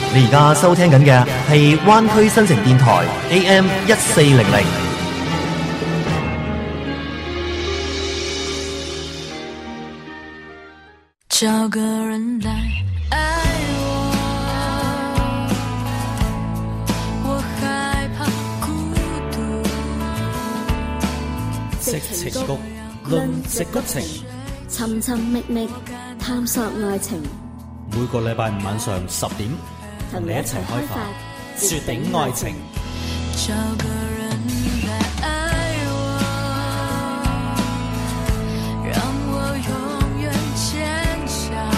你而家收聽緊嘅係灣區新城電台 AM 1400。 找個人來愛我害怕孤獨。 矽情谷，論矽谷情， 尋尋覓覓探索愛情。 每個禮拜五晚上10點，同你一齊開發絕頂愛情。 找個人來愛我，讓我永遠堅強。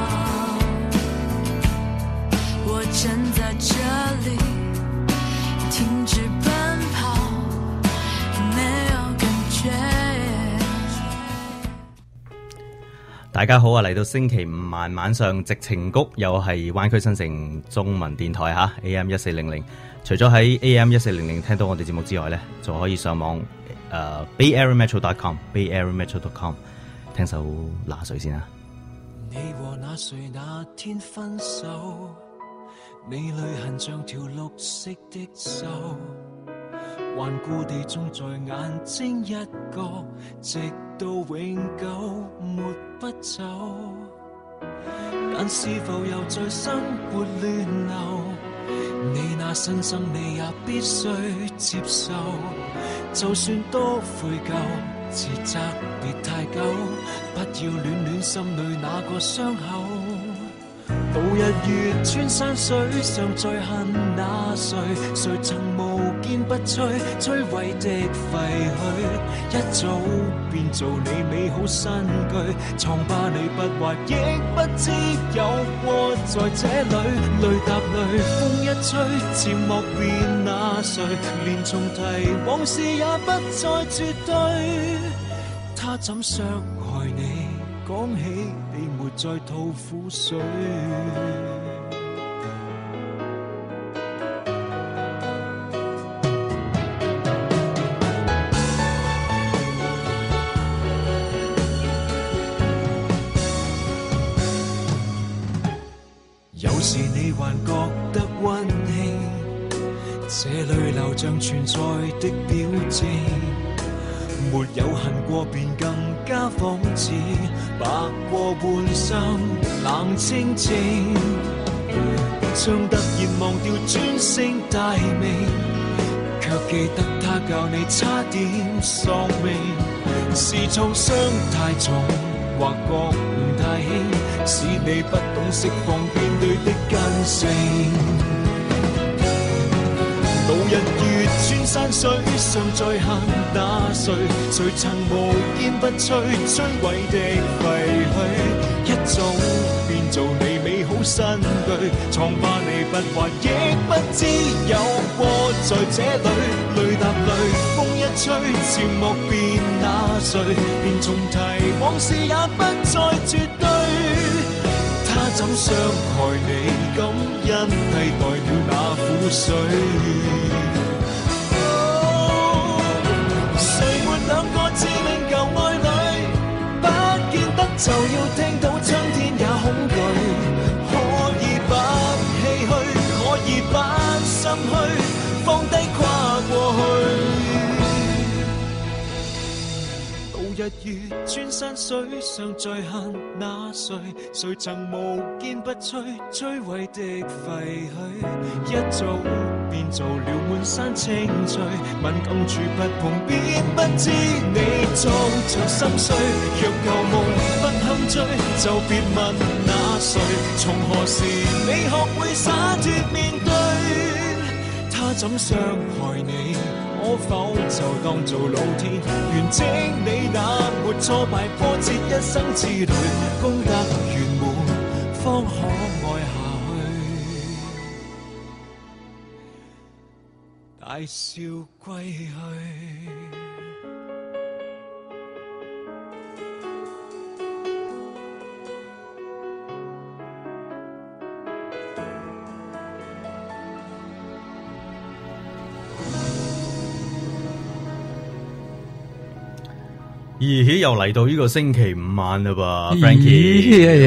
我站在這裡，停止奔跑，沒有感覺。 大家好啊！嚟到星期五晚上矽情谷，又係灣區新城中文電台吓 AM 1400。除咗喺 AM 1400聽到我哋節目之外咧，就可以上網BayAreaMetro.com 聽首那誰先啊。 你和那誰那天分手，你淚痕像條綠色的銹，頑固地種在眼睛一角，直到永久沒不走。但是否又在生活亂流？你那新生你也必須接受，就算多悔疚，自責別太久，不要戀戀心裏那個傷口。到日月穿山水，尚在恨那誰？誰曾無堅不摧，摧毀的廢墟，一早變做你美好新居。瘡疤你不畫，亦不知有過在這裡。淚答淚，風一吹，漸莫變那誰？連重提往事也不再絕對。他怎傷害你？講起你沒再吐苦水。有時你還覺得溫馨，這淚流像存在的表徵，沒有恨過便更加仿似，白過半生冷清清，將突然忘掉專稱大名，卻記得他教你差點喪命。是創傷太重，或覺悟太輕，使你不懂釋放面對的根性。到日月穿山水，尚在恨那誰？誰曾無堅不摧，摧毀的廢墟，一早變做你美好新居。瘡疤你不畫，亦不知有過在這裡。淚答淚，風一吹，漸莫變那誰？連重提往事也不再絕對。他怎傷害你？感恩替代了那苦水。兩個致命舊愛侶，不見得就要聽到春天也恐懼。可以不唏噓，可以不心虛，放低跨過去。到日月穿山水，尚在恨那誰？誰曾無堅不摧，摧毀的廢墟，一早變做了滿山青翠。敏感處不碰，便不知你裝着心碎。若舊夢不堪追，就別問那誰？從何時你學會灑脫面對？他怎傷害你？可否就當做老天完整你那沒挫敗波折一生之旅，功德圓滿方可愛下去，大笑歸去。 咦，又嚟到呢個星期五晚啦噃 ，Frankie。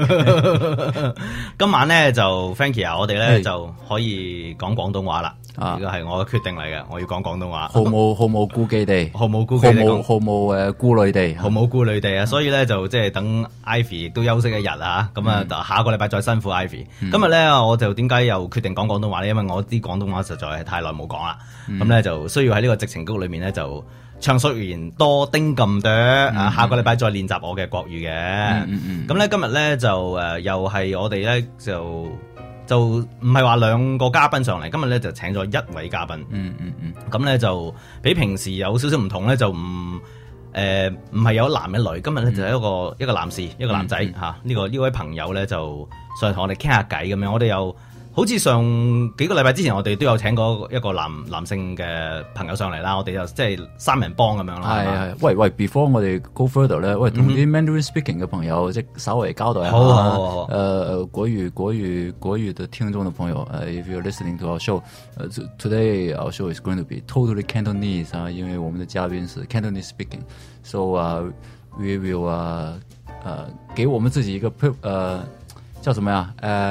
今晚咧就 Frankie 啊，我哋咧就可以講廣東話啦。呢個係我嘅決定嚟嘅，我要講廣東話。 毫無顧忌地， 毫無顧忌地， 毫無顧慮地， 毫無顧慮地啊！所以咧就即係等 Ivy 亦都休息一日啊，咁啊下個禮拜再辛苦 Ivy。今日咧我就點解又決定講廣東話咧？因為我啲廣東話實在係太耐冇講啦，咁咧就需要喺呢個矽情谷裏面咧就暢所欲言多丁咁多啊！下個禮拜再練習我嘅國語嘅。咁咧今日咧就又係我哋咧就唔係話兩個嘉賓上嚟，今日咧就請咗一位嘉賓。咁咧就比平時有少少唔同咧，就唔係有男一女，今日咧就係一個男士，一個男仔嚇。呢位朋友咧就上嚟同我哋傾下偈咁樣，我哋又。好似上幾個禮拜之前，我哋都有請過一個男性嘅朋友上嚟啦，我哋就即係三人幫咁樣啦。 係，喂 ，before 我哋 go further 咧，喂，同啲 Mandarin speaking 嘅朋友即係稍微交代一下。 好。 國語的聽眾的朋友，if you're listening to our show，today our show is going to be totally Cantonese 啊，因為我們的嘉賓是 Cantonese speaking，so we will 給我們自己一個叫什麼呀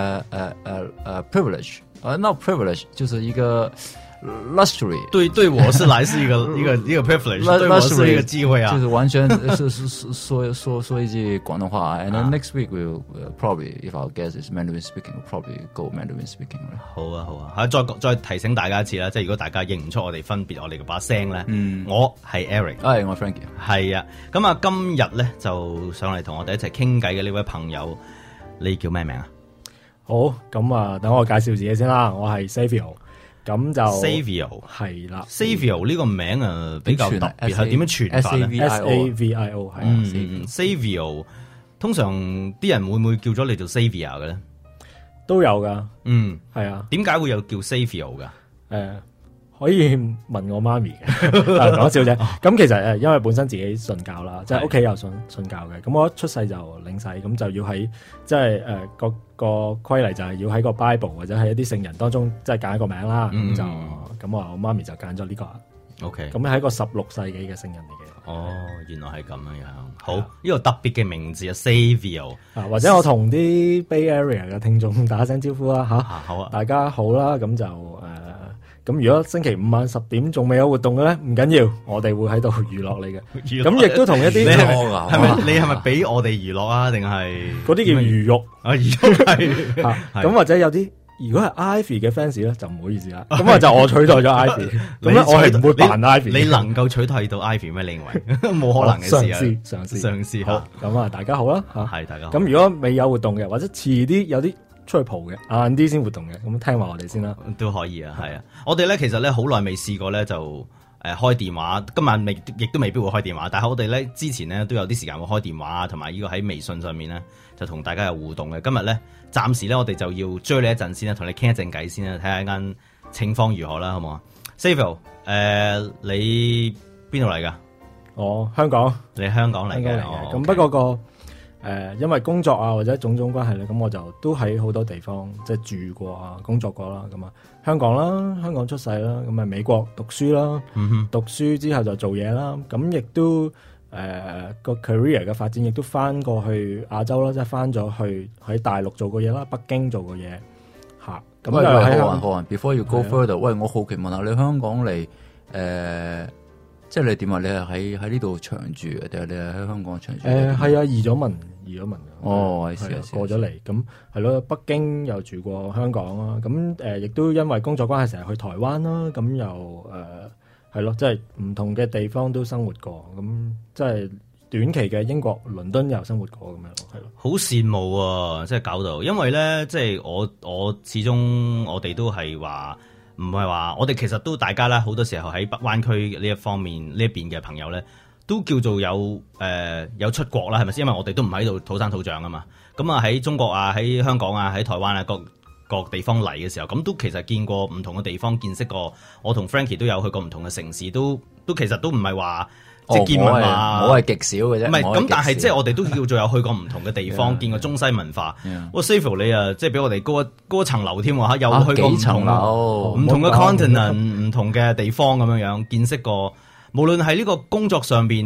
？privilege， not privilege， 就是一個 luxury。 對我是來是一個 privilege， 對我是一個機會啊。 就是完全是說一句廣東話。And then next week we'll probably, if our guest is Mandarin speaking, we'll probably go Mandarin speaking。 好啊，再提醒大家一次啦，即係如果大家認唔出我哋分別我哋嘅把聲咧，我係 Eric， 我 Frankie， 係啊。咁啊，今日咧就上嚟同我哋一齊傾偈嘅呢位朋友。你叫咩名啊？ 好，咁啊，等我介紹自己先啦。我係 Savio， 咁就 Savio 係啦。 Savio 呢個名啊比較特別，係點樣傳法咧 ？Savio 係。 Savio 通常啲人會唔會叫咗你做 Savia 嘅咧？ 都有噶。係啊。 點解會有叫 Savio 噶？ 可以問我媽咪嘅，講笑啫。咁其實因為本身自己信教啦，即係屋企有信教嘅。咁我一出世就領洗，咁就要喺即係個規例就係要喺個 Bible 或者係一啲聖人當中，即係揀一個名啦。咁我媽咪就揀咗呢個。 OK。咁係一個16世紀嘅聖人嚟嘅。 哦，原來係咁樣。好，呢個特別嘅名字啊 ，Savio。 或者我同啲 Bay Area 嘅聽眾打聲招呼啦嚇。 好啊。 大家好啦，咁就咁如果星期五晚10點仲未有活動嘅咧，唔緊要，我哋會喺度娛樂你嘅。咁亦都同一啲， 你係咪俾我哋娛樂啊？定係嗰啲叫魚肉啊？魚肉係。 咁或者有啲，如果係 Ivy 嘅 fans 咧，就唔好意思啦。咁就我取代咗 Ivy。咁咧我係唔會扮 Ivy。 你能夠取代到 Ivy 咩？你認為冇可能嘅事啊？嘗試好。咁啊，大家好啦嚇。 係大家好。 咁如果未有活動嘅，或者遲啲有啲出去蒲嘅，晏啲先活動嘅，咁聽話我哋先啦， 都可以啊，係啊，我哋咧其實咧好耐未試過咧就開電話，今晚亦都未必會開電話，但係我哋咧之前咧都有啲時間會開電話，同埋呢個喺微信上面咧就同大家有互動嘅。今日咧暫時咧我哋就要追你一陣先啦，同你傾一陣偈先啦，睇下間情況如何啦，好唔好啊 ？Savio， 你邊度嚟㗎？ 我香港， 你香港嚟嘅， 咁不過因為工作啊或者種種關係咧，咁我就都喺好多地方即係住過啊，工作過啦，咁啊香港出世啦，咁啊美國讀書啦，讀書之後就做嘢啦，咁亦都個 career 嘅發展亦都翻過去亞洲啦，即係翻咗去喺大陸做過嘢啦，北京做過嘢嚇。咁就好 before you go further， 喂，我好奇問下你香港嚟即係你點啊？你係喺呢度長住定係你係喺香港長住？ 係啊，移咗民。 哦， 過咗嚟，咁係咯。北京又住過香港啦，咁亦都因為工作關係成日去台灣啦，咁又係咯，即係唔同嘅地方都生活過，咁即係短期嘅英國倫敦又生活過咁樣，係咯。 好羨慕啊！即係搞到，因為咧，即係我始終我哋都係話。唔係話，我哋其實都大家咧，好多時候喺北灣區呢一方面呢一邊嘅朋友咧，都叫做有出國啦，係咪先？因為我哋都唔喺度土生土長啊嘛。咁啊喺中國啊，喺香港啊，喺台灣啊，各地方嚟嘅時候，咁都其實見過唔同嘅地方，見識過。我同 Frankie 都有去過唔同嘅城市，都其實都唔係話。即係見聞啊！ 我係極少嘅啫。 唔係咁，但係即係我哋都叫做有去過唔同嘅地方，見過中西文化。哇 Savio 你啊，即係比我哋高一層樓添喎，又去過唔同嘅 continent、唔同嘅地方咁樣樣，見識過。無論係呢個工作上邊，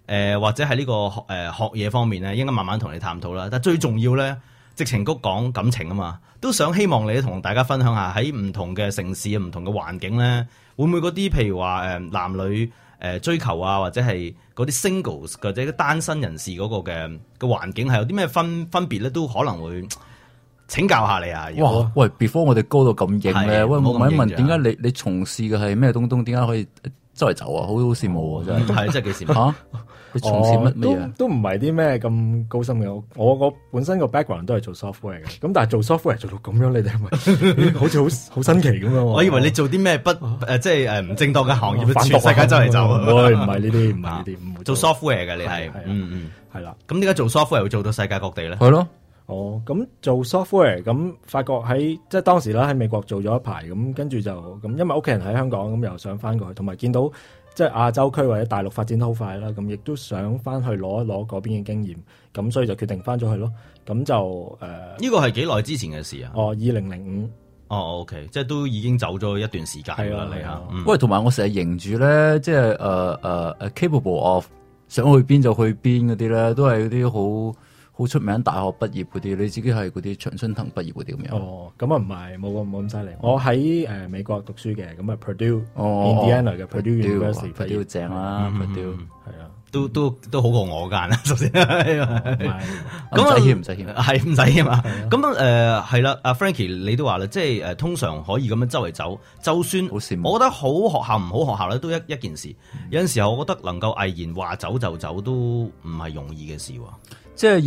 或者喺呢個學嘢方面咧，應該慢慢同你探討啦。但最重要咧，矽情谷講感情啊嘛，都想希望你同大家分享下喺唔同嘅城市、唔同嘅環境咧，會唔會嗰啲譬如話男女追求啊，或者係嗰啲 singles 或者單身人士嗰個嘅環境係有啲咩分別咧，都可能會請教下你啊！ 哇，喂 ，before 我哋高到咁型咧，喂，我問一問，點解你從事嘅係咩東東？點解可以周圍走啊？好羨慕喎，真係， 真係幾羨慕嚇！ 你從事乜嘢？ 都唔係啲咩咁高深嘅。我本身個 background 都係做 software 嘅，咁但係做 software 做到咁樣，你哋係咪好似好新奇咁樣？ 我以為你做啲咩即係唔正當嘅行業，全世界周圍走。唔係呢啲，唔係呢啲，唔會做 software 嘅你係，係啦。咁點解做 software 會做到世界各地咧？ 係咯。 咁做 software 咁發覺即係當時啦喺美國做咗一排，咁跟住就咁，因為屋企人喺香港，咁又想翻過去，同埋見到即係亞洲區或者大陸發展得好快啦，咁亦都想翻去攞一攞嗰邊嘅經驗，咁所以就決定翻咗去咯。咁就呢個係幾耐之前嘅事啊 ？2005。 OK， 即係都已經走咗一段時間啦，你嚇。 喂，同埋我成日認住咧，即係capable of 想去邊就去邊嗰啲咧，都係嗰啲好出名大學畢業嗰啲，你自己係嗰啲長春藤畢業嗰啲咁樣？ 咁啊唔係，冇咁犀利。我喺美國讀書嘅，咁啊 Purdue，Indiana 嘅 Purdue University，Purdue 正啦，Purdue 係啊，都好過我間啦，首先。 咁唔使謙， 係唔使謙嘛。咁係啦，阿 Frankie 你都話啦，即係通常可以咁樣周圍走，就算我覺得好學校唔好學校咧，都一件事。有陣時候我覺得能夠毅然話走就走，都唔係容易嘅事喎。 即係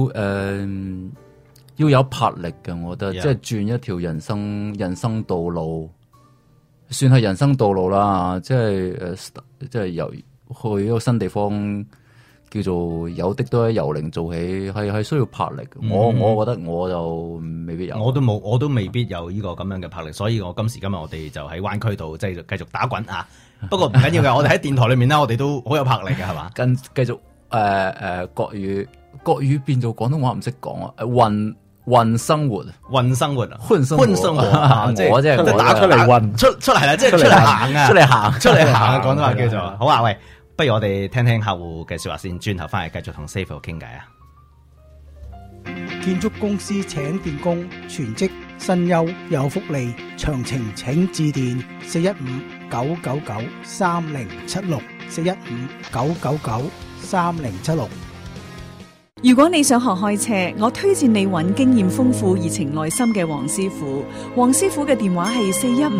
要有魄力嘅，我覺得，即係轉一條人生道路，算係人生道路啦。即係即係由去一個新地方，叫做有的都喺由零做起，係需要魄力。我覺得我就未必有， 我都未必有呢個咁樣嘅魄力。所以我今時今日我哋就喺灣區度即係繼續打滾啊。不過唔緊要嘅，我哋喺電台裏面咧，我哋都好有魄力嘅，係嘛？ 繼續國語變做廣東話唔識講啊！混生活， 混生活， 混生活， 我即係打出嚟混出嚟啦，即係出嚟行啊， 出嚟行廣東話叫做好啊！喂，不如我哋聽聽客戶嘅說話先，轉頭翻嚟繼續同 Safe 傾偈啊！ 建築公司請電工，全職薪優有福利，詳情請致電415-999-3076 415-999-3076。 如果你想學開車，我推薦你揾經驗豐富、熱情耐心嘅黃師傅。黃師傅嘅電話係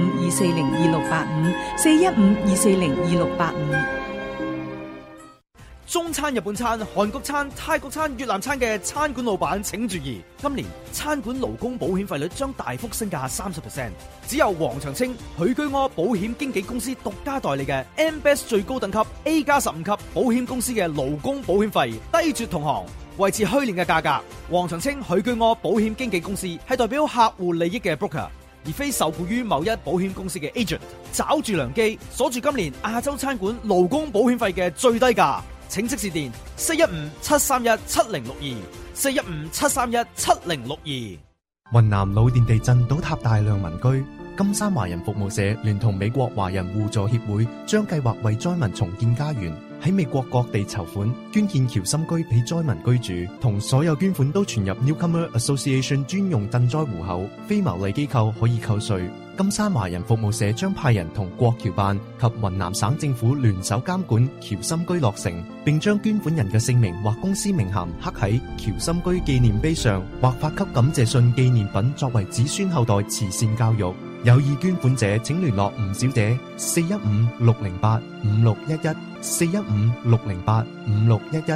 415-240-2685 415-240-2685。 中餐、日本餐、韓國餐、泰國餐、越南餐嘅餐館老闆請注意，今年餐館勞工保險費率將大幅升價 30%， 只有黃長青、許居柯保險經紀公司獨家代理嘅 MBEST 最高等級 A+15 級保險公司嘅勞工保險費低絕同行，維持去年嘅價格。黃長青、許居柯保險經紀公司係代表客戶利益嘅 broker， 而非受雇於某一保險公司嘅 agent。找住良機，鎖住今年亞洲餐館勞工保險費嘅最低價。請即時電415-731-7062 415-731-7062。 雲南老店地震倒塌大量民居，金山華人服務社聯同美國華人互助協會將計劃為災民重建家園，喺美國各地籌款捐建僑心居俾災民居住，同所有捐款都存入 Newcomer Association 專用賑災戶口，非牟利機構可以扣稅。金山華人服務社將派人同國僑辦及雲南省政府聯手監管僑心居落成，並將捐款人嘅姓名或公司名銜刻喺僑心居紀念碑上，或發給感謝信紀念品作為子孫後代慈善教育。有意捐款者請聯絡吳小姐415-608-5611 415-608-5611。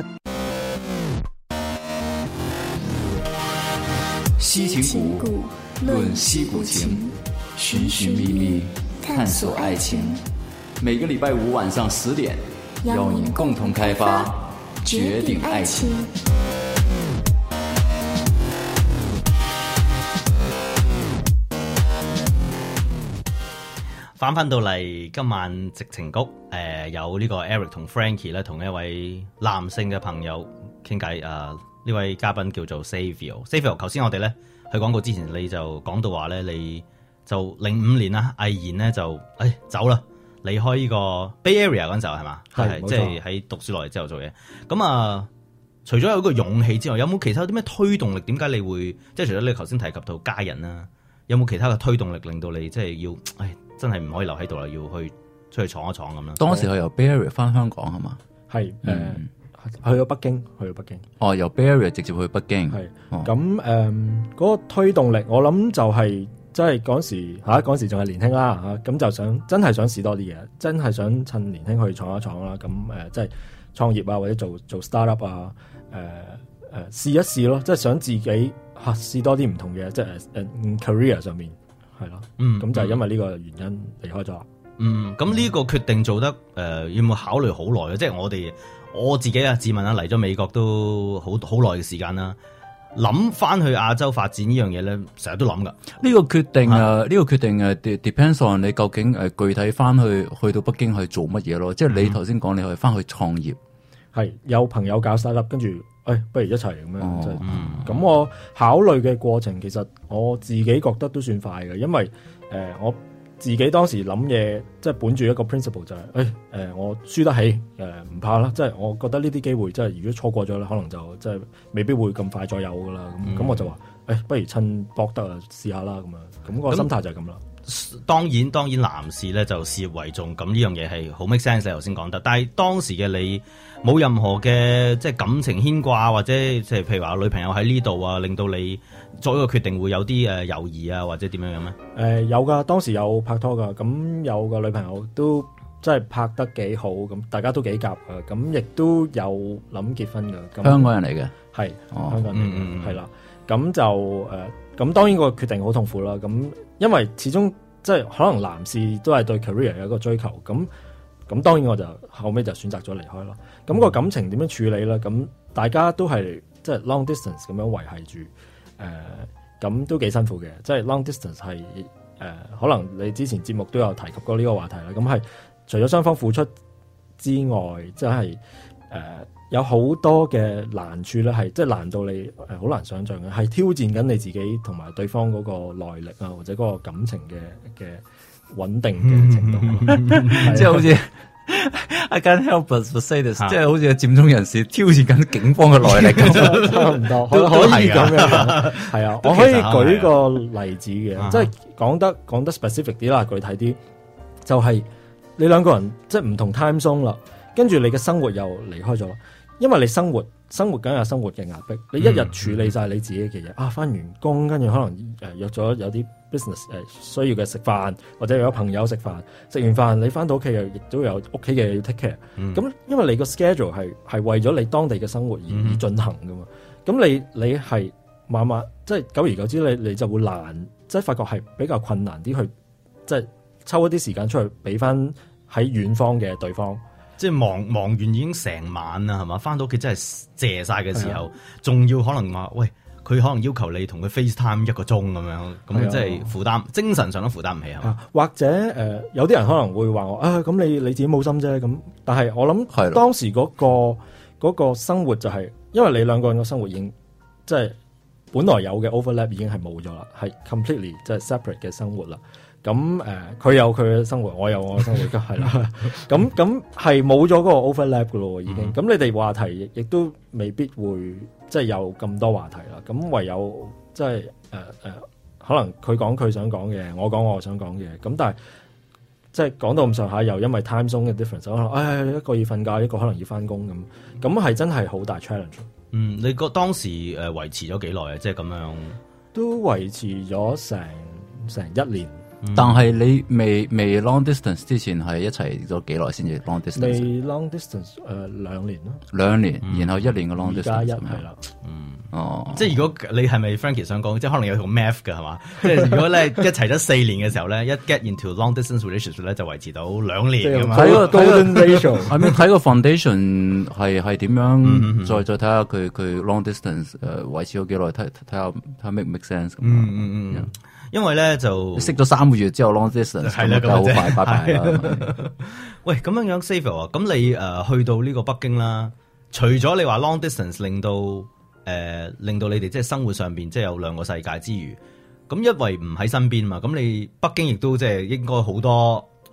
西情谷論西谷情，尋尋覓覓探索愛情。每個禮拜五晚上10點，邀你共同開發絕頂愛情。 翻到嚟今晚矽情谷，有呢個 Eric 同 Frankie 咧，同一位男性嘅朋友傾偈。呢位嘉賓叫做 Savio。頭先我哋咧去廣告之前，你就講到話咧，你就05年啦，毅然咧就走啦， 離開呢個 Bay Area 嗰陣時候係嘛？ 係即係喺讀書落嚟之後做嘢。咁啊，除咗有一個勇氣之外，有冇其他啲咩推動力？點解你會即係除咗你頭先提及到家人啦，有冇其他嘅推動力令到你即係要真係唔可以留喺度啦，要去出去闖一闖咁啦？ 當時佢由 Bay Area 翻香港係嘛？ 係去咗北京， 哦，由 Bay Area 直接去北京。 係咁嗰個推動力，我諗就係即係嗰時仲係年輕啦嚇，咁就真係想試多啲嘢，真係想趁年輕去闖一闖啦。咁即係創業啊，或者做 startup 啊，試一試咯，即係想自己試多啲唔同嘅，即係career 上面係咯。咁就係因為呢個原因離開咗。 咁呢個決定做得要冇考慮好耐啊？即係我自己啊，自問啊，嚟咗美國都好耐嘅時間啦。諗翻去亞洲發展呢樣嘢咧，成日都諗噶。 呢個決定depends on 你究竟具體翻去到北京去做乜嘢咯？即係你頭先講你係翻去創業， 係有朋友搞 startup，跟住不如一齊咁樣。咁我考慮嘅過程，其實我自己覺得都算快嘅，因為我自己當時諗嘢，即係本住一個 principle 就係，我輸得起，唔怕啦。即係我覺得呢啲機會，即係如果錯過咗咧，可能就即係未必會咁快再有噶啦。咁我就話，不如趁搏得啊，試下啦咁樣。咁個心態就係咁啦。 當然，男士咧就事業為重，咁呢樣嘢係好 make sense。你頭先講得，但係當時嘅你冇任何嘅即係感情牽掛，或者即係譬如話女朋友喺呢度啊，令到你作一個決定會有啲猶豫啊，或者點樣樣咩？ 有噶，當時有拍拖噶，咁有個女朋友都即係拍得幾好，咁大家都幾夾啊，咁亦都有諗結婚噶。 香港人嚟嘅， 係香港人嚟嘅，係啦。咁就咁當然個決定好痛苦啦。咁因為始終即係可能男士都係對 career 有一個追求，咁當然我就後尾就選擇咗離開咯。咁個感情點樣處理咧？咁大家都係即係 long distance 咁樣維繫住，咁都幾辛苦嘅。即係 long distance 係可能你之前節目都有提及過呢個話題啦。咁係除咗雙方付出之外，即係有好多嘅難處咧，係即係難到你好難想像嘅，係挑戰緊你自己同埋對方嗰個耐力啊，或者嗰個感情嘅穩定嘅程度。 即係好似 I can't help but say this，即係好似佔中人士挑戰緊警方嘅耐力咁， 差唔多可以咁樣。係啊，我可以舉個例子嘅，即係講得 specific 啲啦，具體啲，就係你兩個人即係唔同 time zone 啦，跟住你嘅生活又離開咗。因為你生活梗有生活嘅壓迫，你一日處理晒你自己嘅嘢翻完工，跟住可能約咗有啲 business 需要嘅食飯，或者有朋友食飯，食完飯你翻到屋企又亦都有屋企嘅要 take care。咁因為你個 schedule 係為咗你當地嘅生活而進行噶嘛，咁你係慢慢即係久而久之，你就會難，即係發覺係比較困難啲去即係抽一啲時間出去俾翻喺遠方嘅對方。 即係忙完已經成晚啦，係嘛？翻到屋企真係謝晒嘅時候，仲要可能話喂，佢可能要求你同佢 FaceTime 1個鐘咁樣，咁即係負擔，精神上都負擔唔起係嘛？ 或者有啲人可能會話我咁你自己冇心啫咁，但係我諗當時嗰個生活就係因為你兩個人嘅生活已經即係本來有嘅 overlap 已經係冇咗啦，係 completely 即係 separate 嘅生活啦。咁佢有佢嘅生活，我有我嘅生活，係啦。咁係冇咗嗰個 overlap 噶咯，已經。咁你哋話題亦都未必會即係有咁多話題啦。咁唯有即係可能佢講佢想講嘅，我講我想講嘅。咁但係即係講到咁上下，又因為 time zone 嘅 difference，可能一個要瞓覺，一個可能要翻工咁。咁係真係好大 challenge。 你當時維持咗幾耐啊？即係咁樣都維持咗成1年。 但係你未 long distance 之前係一齊咗幾耐先至 long distance？ 未 long distance 2年咯 ，2年，然後1年嘅 long distance 係啦。 即係如果你係咪 Frankie 想講，即係可能有個 math 嘅係嘛？即係如果咧一齊咗4年嘅時候咧，一 get into long distance relationship 咧就維持到2年咁嘛。 睇個 golden ratio， 係咪睇個 foundation 係點樣？再睇下佢 long distance 維持咗幾耐？睇下 make 唔 make sense 咁。 因為咧就識咗3個月之後 long distance 係啦，咁好快拜拜啦。 喂，咁樣 Xavier 啊，咁你去到呢個北京啦，除咗你話 long distance 令到你哋即係生活上邊即係有2個世界之餘，咁因為唔喺身邊嘛，咁你北京亦都即係應該好多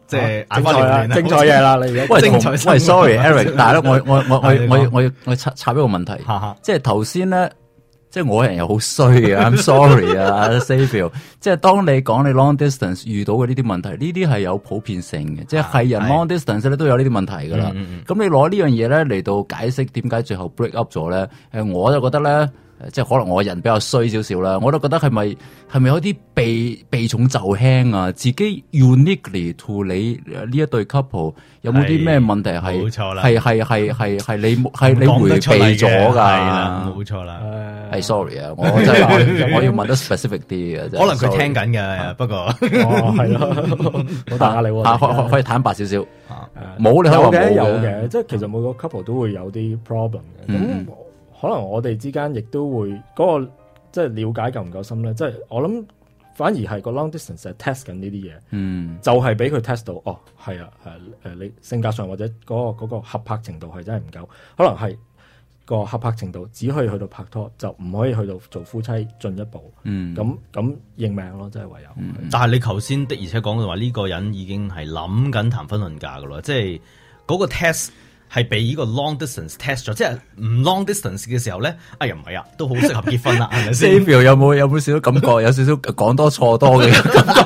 即係精彩嘢啦！你而家喂 sorry Eric， 但係咧我插一個問題，即係頭先咧。即係我人又好衰啊 ，I'm sorry 啊 ，Xavier。即係當你講你 long distance 遇到嘅呢啲問題，呢啲係有普遍性嘅，即係人 long distance 咧都有呢啲問題㗎啦。咁你攞呢樣嘢咧嚟到解釋點解最後 break up 咗咧？我就覺得咧。即係可能我人比較衰少少啦，我都覺得係咪有啲避重就輕啊？自己 uniquely to 你呢一對 couple 有冇啲咩問題係冇錯啦？ 係你迴避咗㗎？係啦，冇錯啦。 係 sorry 啊，我真係我要問得 specific 啲嘅。 可能佢聽緊嘅，不過係咯，好大壓力喎。 可以坦白少少。冇你可以話冇有嘅，即係其實每個 couple 都會有啲 problem 嘅。咁可能我哋之間亦都會嗰個即係了解夠唔夠深咧？即係我諗反而係個 long distance 係 test 緊呢啲嘢，就係俾佢 test 到哦，係啊，你性格上或者嗰個合拍程度係真係唔夠，可能係個合拍程度只可以去到拍拖，就唔可以去到做夫妻進一步。咁認命咯，真係唯有。 但係你頭先的而且講嘅話，呢個人已經係諗緊談婚論嫁噶啦，即係嗰個 test。係俾呢個 long distance test 咗，即係唔 long distance 嘅時候咧，哎呀唔係啊，都好適合結婚啦，係咪先 ？Xavier 有冇少少感覺，有少少講多錯多嘅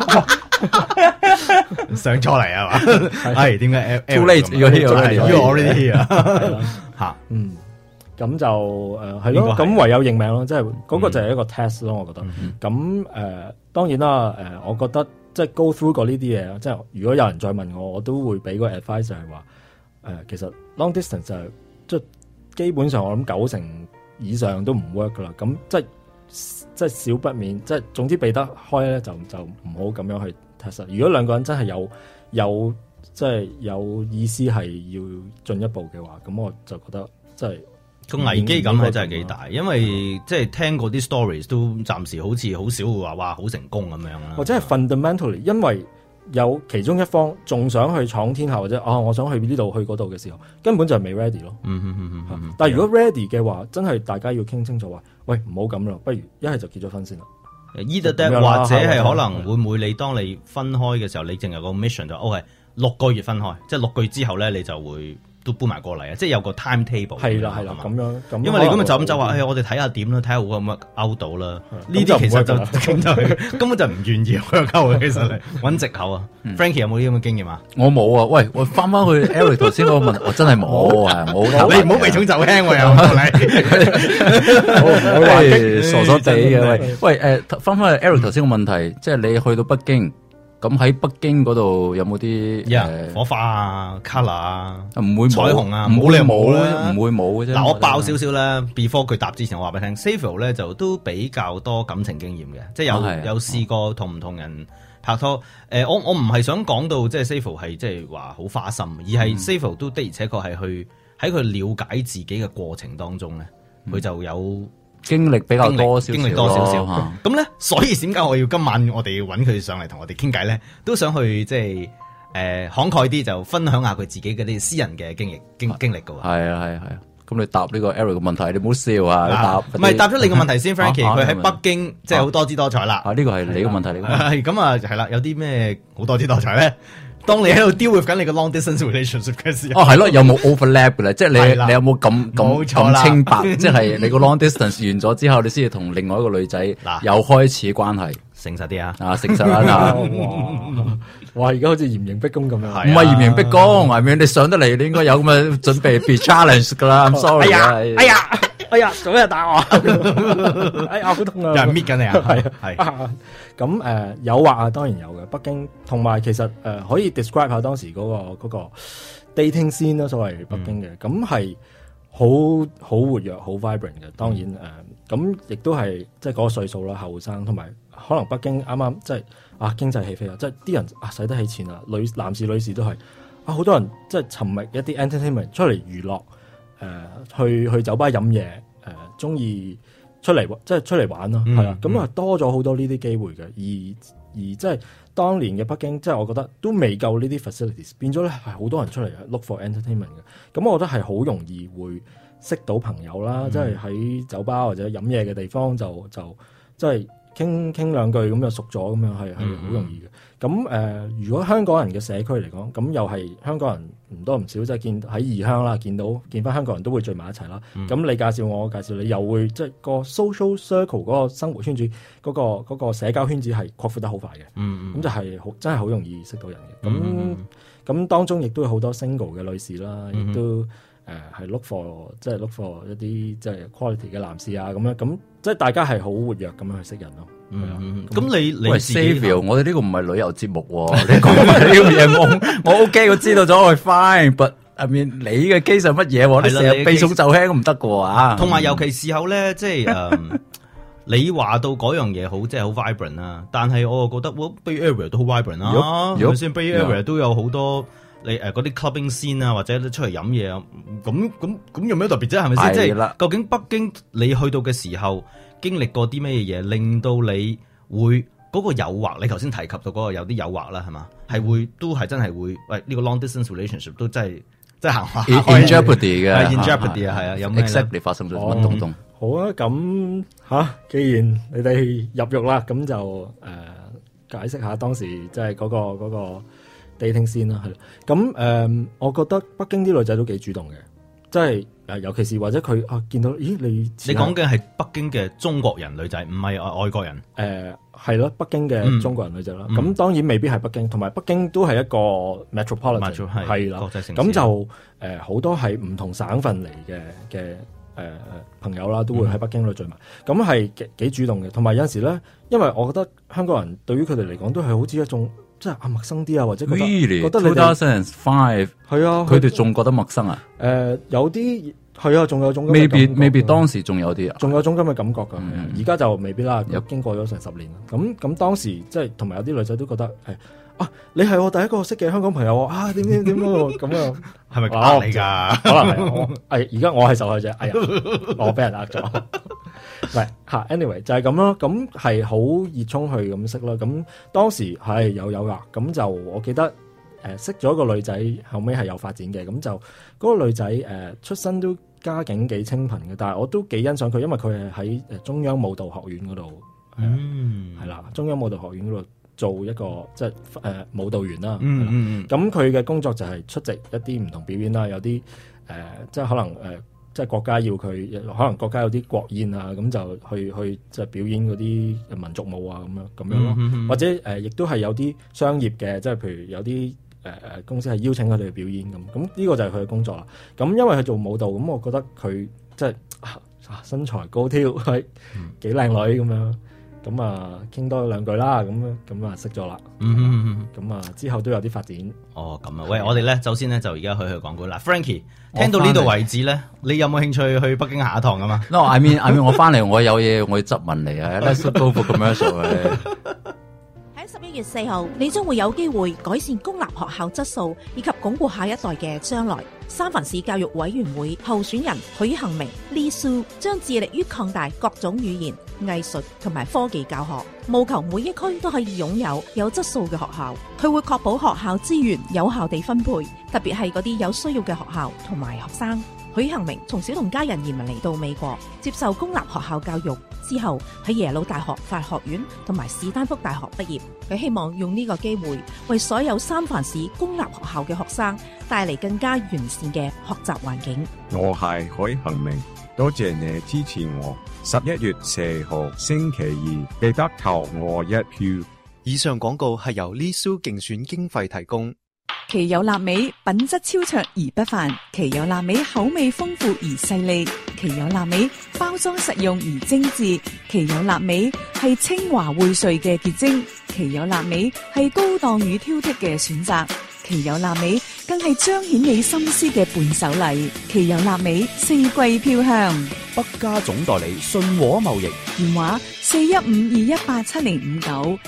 上錯嚟啊嘛？係點解 ？Too late， you're already here 嚇， 咁就係咯，咁唯有認命咯，即係嗰個就係一個 test 咯，我覺得。咁當然啦，我覺得即係 go through 過呢啲嘢，即係如果有人再問我，我都會俾個 advice 就係話。其實 long distance 就係即係基本上我諗90%以上都唔 work 噶啦，咁即係少不免，即係總之避得開咧就唔好咁樣去 test。如果兩個人真係有即係有意思係要進一步嘅話，咁我就覺得即係個危機感係真係幾大，因為即係聽過啲 stories 都暫時好似好少會話哇好成功咁樣啦， 或者係 fundamentally 因為。有其中一方仲想去闖天下或者我想去呢度去嗰度嘅時候，根本就係未 ready 咯。但係如果 ready 嘅話，真係大家要傾清楚話，喂唔好咁啦，不如一係就結咗婚先啦。 Either that 或者係可能會唔會你當你分開嘅時候，你淨係個 mission 就係6個月分開，即係6個月之後咧，你就會。都搬埋過嚟啊！即係有個 time table。 係啦，咁樣。 因為你咁就咁就話，我哋睇下點啦，睇下好咁樣勾到啦。呢啲其實就根本就唔願意去勾，其實揾藉口啊。Frankie 有冇呢咁嘅經驗啊？ 我冇啊！喂，我翻去 Eric 頭先嗰個問題，我真係冇啊！ 你唔好避重就輕喎，又你傻傻地嘅喂，翻去 Eric 頭先個問題，即係你去到北京。咁喺北京嗰度有冇啲火花啊、color 啊、 唔會彩虹啊？冇你冇啦， 唔會冇嘅啫。 嗱，我爆少少啦 before 佢答之前，我話俾你聽 Xavier 咧就都比較多感情經驗嘅，即係有試過同唔同人拍拖。我唔係想講到即係 Xavier 係即係話好花心，而係 Xavier 都的而且確係去喺佢了解自己嘅過程當中咧，佢就有。 經歷比較多少少，咁咧，所以點解我要今晚我哋要揾佢上嚟同我哋傾偈咧？都想去即係慷慨啲，就分享下佢自己嗰啲私人嘅經歷噶喎。 係啊，咁你答呢個 Eric 嘅問題，你唔好笑啊！ 唔係答咗你個問題先 ，Frankie，佢喺北京即係好多姿多彩啦。 呢個係你個問題嚟嘅。 係咁啊，係啦，有啲咩好多姿多彩咧？當你喺度 deal with 緊你個 long distance relationship 嘅時候， 係咯，有冇 overlap 嘅咧？即係你有冇咁清白？即係你個 long distance 完咗之後，你先至同另外一個女仔又開始關係， 誠實啲啊！ 誠實啦！ 哇！而家好似嚴刑逼供咁樣， 唔係嚴刑逼供，係咪？你上得嚟，你應該有咁嘅準備 be challenge 噶啦。I'm sorry， 哎呀，做咩打我？哎呀，好痛啊！ 有人搣緊你啊！ 係咁誘惑啊，當然有嘅。北京同埋其實可以 describe 下當時嗰個 dating scene 啦，所謂北京嘅，咁係好活躍、好 vibrant 嘅。當然咁亦都係即係嗰個歲數啦，後生同埋可能北京啱啱即係經濟起飛啊，即係啲人使得起錢啊，男士女士都係好多人即係沉迷一啲 entertainment 出嚟娛樂。去酒吧飲嘢，中意出嚟即係出嚟玩咯，係啦，咁啊多咗好多呢啲機會嘅，而即係當年嘅北京，即係我覺得都未夠呢啲 facilities， 變咗咧係好多人出嚟 look for entertainment 嘅，咁我覺得係好容易會識到朋友啦，即係喺酒吧或者飲嘢嘅地方就即係傾兩句咁就熟咗，咁樣係好容易嘅。咁如果香港人嘅社區嚟講，咁又係香港人唔多唔少，即係見喺異鄉啦，見翻香港人都會聚埋一齊啦。咁你介紹我介紹你，又會即係個 social circle 嗰個生活圈子嗰個社交圈子係擴闊得好快嘅。咁就係真係好容易識到人嘅。咁當中亦都有好多 single 嘅女士啦，亦都係 look for 一啲即係 quality 嘅男士啊，咁樣咁即係大家係好活躍咁樣去識人咯。 咁你喂 Savio， 我哋呢個唔係旅遊節目喎，你講呢個嘢我 OK， 我知道咗，我 fine，but I mean 你嘅 case 係乜嘢？你成日避重就輕唔得嘅喎。 同埋尤其事後咧，即係你話到嗰樣嘢好，即係好 vibrant 啦。但係我又覺得 Bay Area 都好 vibrant 啦，係咪先 Bay Area 都有好多。你嗰啲 clubbing scene 啊，或者出嚟飲嘢啊，咁有咩特別啫？係咪先？即係究竟北京你去到嘅時候經歷過啲咩嘢，令到你會嗰個誘惑？你頭先提及到嗰個有啲誘惑啦，係嘛？係會都係真係會喂呢個 long distance relationship 都真係行下 in jeopardy 嘅 in jeopardy 啊，係啊，有咩 exactly 發生咗乜東東？ 好啊，咁既然你哋入獄啦，咁就解釋下當時即係嗰個 dating 先啦，係啦。咁我覺得北京啲女仔都幾主動嘅，即係尤其是或者佢見到，咦你講嘅係北京嘅中國人女仔，唔係外國人。 係咯，北京嘅中國人女仔啦。咁當然未必係北京，同埋北京都係一個 metropolitan 係啦， 國際城市。 咁就好多係唔同省份嚟嘅朋友啦，都會喺北京度聚埋。咁係幾主動嘅，同埋有陣時咧，因為我覺得香港人對於佢哋嚟講都係好似一種。即係陌生啲啊，或者覺得你哋 2005係啊，佢哋仲覺得陌生啊？ 有啲係啊，仲有種 maybe 當時仲有啲啊， 仲有種咁嘅感覺㗎。而家就未必啦，又經過咗成10年啦。咁當時即係同埋有啲女仔都覺得你係我第一個識嘅香港朋友啊！點咁樣係咪假你㗎？ 可能係我而家我係受害者。哎呀，我俾人呃咗。係anyway 就係咁咯。咁係好熱衷去咁識啦。咁當時係有㗎。咁就我記得識咗個女仔，後尾係有發展嘅。咁就嗰個女仔出身都家境幾清貧嘅，但係我都幾欣賞佢，因為佢係喺中央舞蹈學院嗰度，係啦，中央舞蹈學院嗰度。做一個即係舞蹈員啦，咁佢嘅工作就係出席一啲唔同表演啦，有啲即係可能即係國家要佢，可能國家有啲國宴啊，咁就去即係表演嗰啲民族舞啊咁樣咯，或者亦都係有啲商業嘅，即係譬如有啲公司係邀請佢哋去表演咁呢個就係佢嘅工作啦。咁因為佢做舞蹈，咁我覺得佢即係身材高挑，係幾靚女咁樣。咁啊，傾多兩句啦，咁啊識咗啦。咁啊之後都有啲發展。 哦，咁啊，喂，我哋咧，首先咧就而家去廣告啦。Frankie， 聽到呢度為止咧，你有冇興趣去北京下一趟啊嘛 ？No，I mean，我翻嚟我有嘢我要質問你啊。Let's go for commercial 喺11月4號，你將會有機會改善公立學校質素，以及鞏固下一代嘅將來。三藩市教育委員會候選人許幸明 Lee Su 將致力於擴大各種語言、藝術同埋科技教學，務求每一區都可以擁有質素嘅學校。佢會確保學校資源有效地分配，特別係嗰啲有需要嘅學校同埋學生。許幸明從小同家人移民嚟到美國，接受公立學校教育之後，喺耶魯大學法學院同埋史丹福大學畢業。佢希望用呢個機會為所有三藩市公立學校嘅學生帶嚟更加完善嘅學習環境。 我係許幸明，多謝你支持我。11月4號星期二，記得投我一票。 以上廣告係由 Lee Su 競選經費提供。 奇有臘味，品質超卓而不凡；奇有臘味，口味豐富而細膩；奇有臘味，包裝實用而精緻；奇有臘味係清華薈萃嘅結晶；奇有臘味係高檔與挑剔嘅選擇；奇有臘味更係彰顯你心思嘅伴手禮。奇有臘味，四季飄香。 北家總代理信和貿易， 電話415218759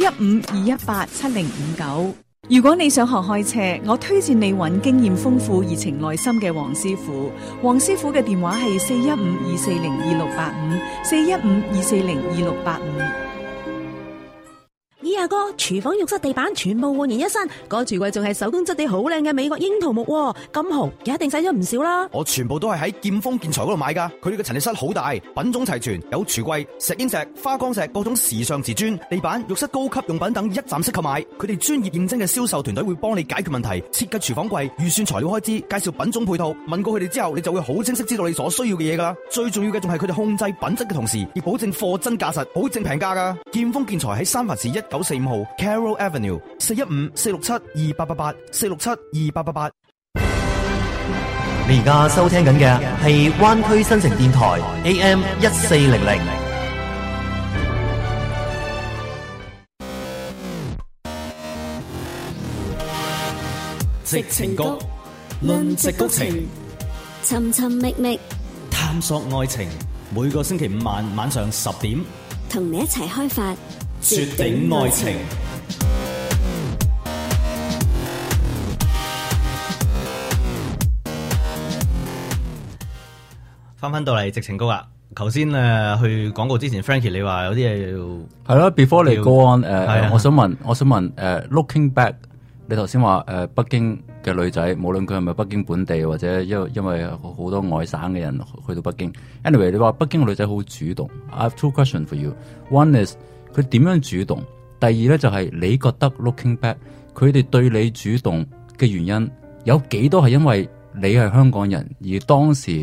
415218759。如果你想學開車，我推薦你揾經驗豐富、熱情耐心嘅黃師傅。黃師傅嘅電話係415240265 415240265。 啊哥，廚房浴室地板全部煥然一新，個櫥櫃仲係手工質地好靚嘅美國櫻桃木喎，金豪一定使咗唔少啦。 我全部都係喺劍鋒建材嗰度買㗎，佢哋嘅陳列室好大，品種齊全，有櫥櫃、石英石、花崗石、各種時尚瓷磚、地板、浴室高級用品等一站式購買。佢哋專業認真嘅銷售團隊會幫你解決問題，設計廚房櫃、預算材料開支、介紹品種配套。問過佢哋之後，你就會好清晰知道你所需要嘅嘢㗎啦。最重要嘅仲係佢哋控制品質嘅同時，亦保證貨真價實，保證平價㗎。劍鋒建材喺三藩市1945號 Carroll Avenue 415-467-2888 你而家收聽緊嘅係灣區新城電台 AM 1400。 矽情谷，論矽谷情， 尋尋覓覓， 探索愛情。每個星期五晚上10點， 同你一齊開發絕頂愛情。 翻到嚟矽情谷啦，頭先去廣告之前 ，Frankie 你話有啲嘢要係咯 ，before 你 go on，我想問，looking back， 你頭先話北京嘅女仔，無論佢係咪北京本地或者因為好多外省嘅人去到北京 ，anyway， 你話北京嘅女仔好主動 ，I have two questions for you。One is 佢點樣主動？第二咧就係你覺得 looking back， 佢哋對你主動嘅原因有幾多係因為你係香港人，而當時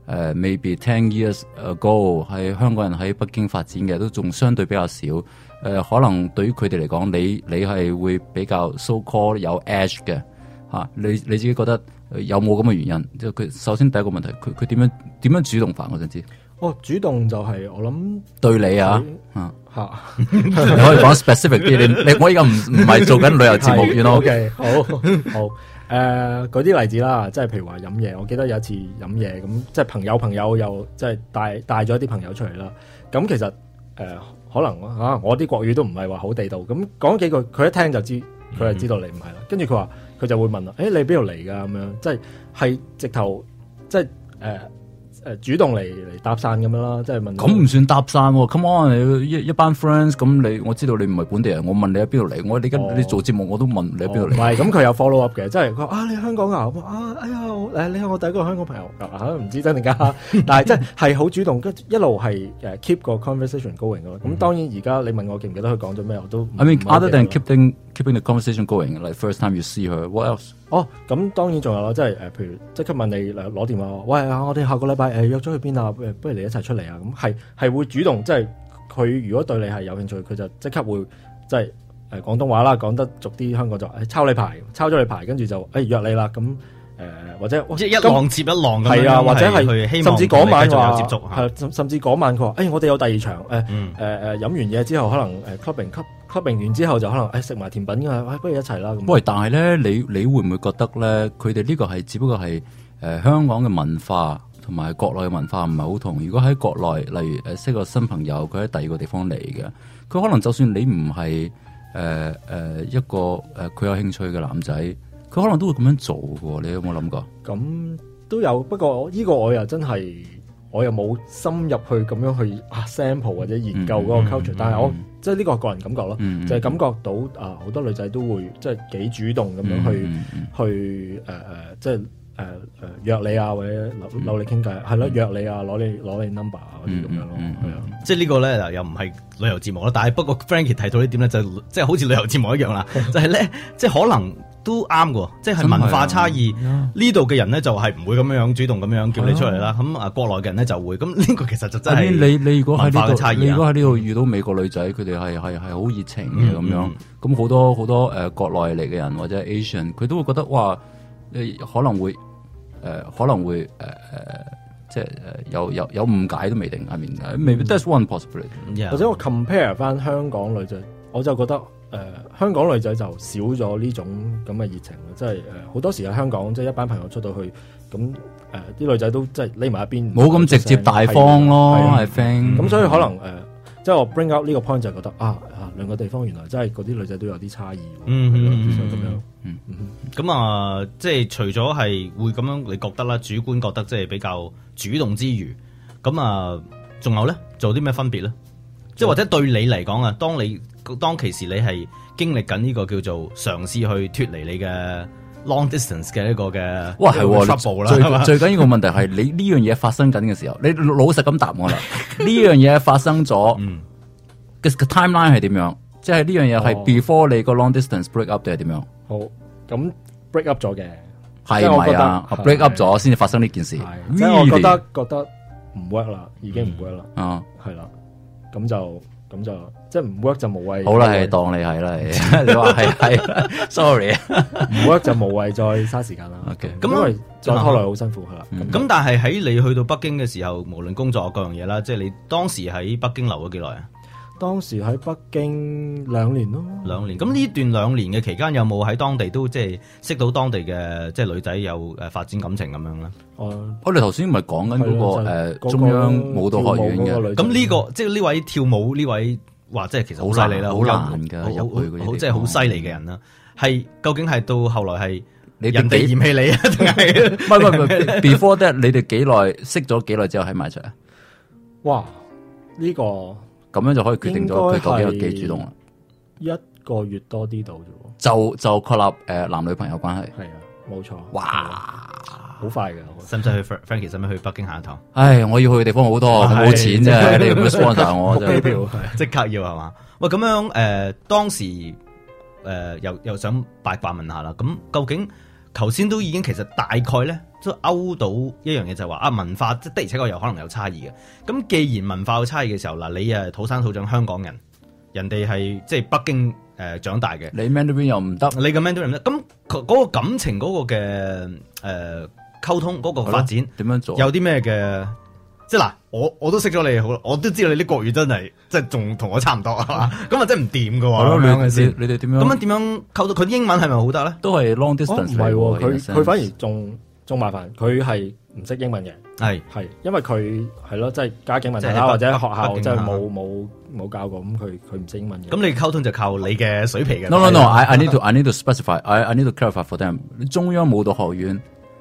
maybe 10 years ago 係香港人喺北京發展嘅都仲相對比較少，可能對於佢哋嚟講，你係會比較 so called 有 edge 嘅嚇，你自己覺得有冇咁嘅原因？即係佢首先第一個問題，佢點樣主動法？我想知。 主動就係我諗對你啊嚇， 你可以講 specific 啲。你我依家唔係做緊旅遊節目，you know？ OK， 好。舉啲例子啦，即係譬如話飲嘢，我記得有一次飲嘢咁，即係朋友又即係帶咗啲朋友出嚟啦。咁其實可能我啲國語都唔係話好地道，咁講幾句佢一聽就知，佢就知道你唔係啦。跟住佢話佢就會問啦，你邊度嚟㗎？咁樣即係直頭即係主動嚟搭訕咁樣啦，即係問。咁唔算搭訕喎 ，come on， 一班 friends， 咁我知道你唔係本地人，我問你喺邊度嚟，你做節目我都問你喺邊度嚟。 唔係，咁佢有 follow up 嘅，即係佢話你香港啊，哎呀，你係我第一個香港朋友唔知真定假，但係即係好主動，一路係keep 個 conversation going 咯。咁當然而家你問我記唔記得佢講咗咩，我都。 I mean other than keeping the conversation going, like first time you see her, what else？ 咁當然仲有啦，即係譬如即刻問你攞電話，喂我哋下個禮拜約咗去邊啊？不如你一齊出嚟啊！咁係會主動，即係佢如果對你係有興趣，佢就即刻會即係廣東話啦，講得俗啲，香港就抄咗你牌，跟住就約你啦。咁或者即係一浪接一浪咁樣， 係啊，或者係甚至嗰晚話接觸， 甚至嗰晚佢話我哋有第二場飲完嘢之後，可能clubbing 完之後就可能食埋甜品㗎，不如一齊啦。 喂，但係咧，你會唔會覺得咧，佢哋呢個係只不過係香港嘅文化同埋國內嘅文化唔係好同？如果喺國內，例如識個新朋友，佢喺第二個地方嚟嘅，佢可能就算你唔係一個佢有興趣嘅男仔，佢可能都會咁樣做嘅。你有冇諗過？ 咁都有，不過呢個我又真係我又冇深入去咁樣去sample 或者研究嗰個 culture，但係我即係呢個個人感覺咯，就係感覺到好多女仔都會即係幾主動咁樣去即係約你啊，或者留你傾偈，係咯，約你啊，攞你 number 啊嗰啲咁樣咯，係啊。 即係呢個咧又唔係旅遊節目啦，但係不過 Frankie 提到呢點咧，就即係好似旅遊節目一樣啦，就係咧即係可能都啱嘅，即係文化差異。呢度嘅人咧就係唔會咁樣主動咁樣叫你出嚟啦。咁國內嘅人咧就會。咁呢個其實就真係你如果喺呢度， 你如果喺呢度遇到美國女仔，佢哋係好熱情嘅咁樣。咁好多國內嚟嘅人或者 Asian， 佢都會覺得哇，可能會即係有誤解都未定。I mean maybe that's one possibility。 或者我 compare 翻香港女仔，我就覺得香港女仔就少咗呢種咁嘅熱情，即係好多時喺香港即係一班朋友出到去，咁啲女仔都即係匿埋一邊， 冇咁直接大方咯，I think。 咁所以可能即係我 bring out 呢個 point 就係覺得兩個地方原來真係嗰啲女仔都有啲差異。 咁即係除咗係會咁樣，你覺得啦，主觀覺得即係比較主動之餘，咁仲有咧，做啲咩分別咧？即係或者對你嚟講當你當其時你係經歷緊呢個叫做嘗試去脫離你嘅 long distance 嘅一個嘅哇係 trouble 啦， 最緊要個問題係你呢樣嘢發生緊嘅時候，你老實咁答我啦。呢樣嘢發生咗嘅 timeline 係點樣？即係呢樣嘢係 before 你個 long distance break up 定係點樣？ 好，咁 break up 咗嘅， 係咪啊 ？break up 咗先至發生呢件事。 即係我覺得唔 work 啦，已經唔 work 啦。 啊， 係啦，咁就即係唔 work 就無謂。 好啦，係當你係啦，你話係 sorry， 唔 work 就無謂再嘥時間啦。 OK， 咁因為再拖耐好辛苦係啦。 咁但係喺你去到北京嘅時候，無論工作各樣嘢啦，即係你當時喺北京留咗幾耐啊？ 當時喺北京2年咯。 2年，咁呢段2年嘅期間，有冇喺當地都即係識到當地嘅即係女仔有發展感情咁樣咧？ 我哋頭先咪講緊嗰個中央舞蹈學院嘅。 咁呢個即係呢位跳舞呢位話，即係其實好犀利啦， 好難㗎入去嗰啲， 即係好犀利嘅人啦。係究竟係到後來係人哋嫌棄你啊，定係唔係 before that 你哋幾耐識咗幾耐之後喺埋一齊啊？ 哇！呢個咁樣就可以決定咗佢究竟有幾主動啦。 1個月多啲到啫， 就確立男女朋友關係。 係啊，冇錯。 哇， 好快嘅。 使唔使去 Frankie 使唔使去北京下一趟？ 唉，我要去嘅地方好多，我冇錢啫。你咁樣 sponsor 我機票即刻要係嘛？喂，咁樣當時又想八卦問下啦。咁究竟頭先都已經其實大概咧都勾到一樣嘢，就係話文化即的而且確有可能有差異嘅。咁既然文化有差異嘅時候，嗱你土生土長香港人，人哋係即係北京長大嘅， 你 Mandarin 又唔得， 你嘅 Mandarin 唔得，咁嗰個感情嗰個嘅溝通嗰個發展點樣做？ 有啲咩嘅？即係嗱，我都識咗你好，我都知道你啲國語真係即係仲同我差唔多係嘛？咁啊真係唔掂㗎喎。 你哋點樣？ 咁樣點樣溝到佢英文係咪好得咧？ 都係 long distance 唔係喎，佢反而仲麻煩，佢係唔識英文嘅。係因為佢係咯，即係家境問題啦，或者學校即係冇教過，咁佢唔識英文嘅。 咁你溝通就靠你嘅水皮嘅。 No，I need to specify，I need to clarify for them。中央舞蹈學院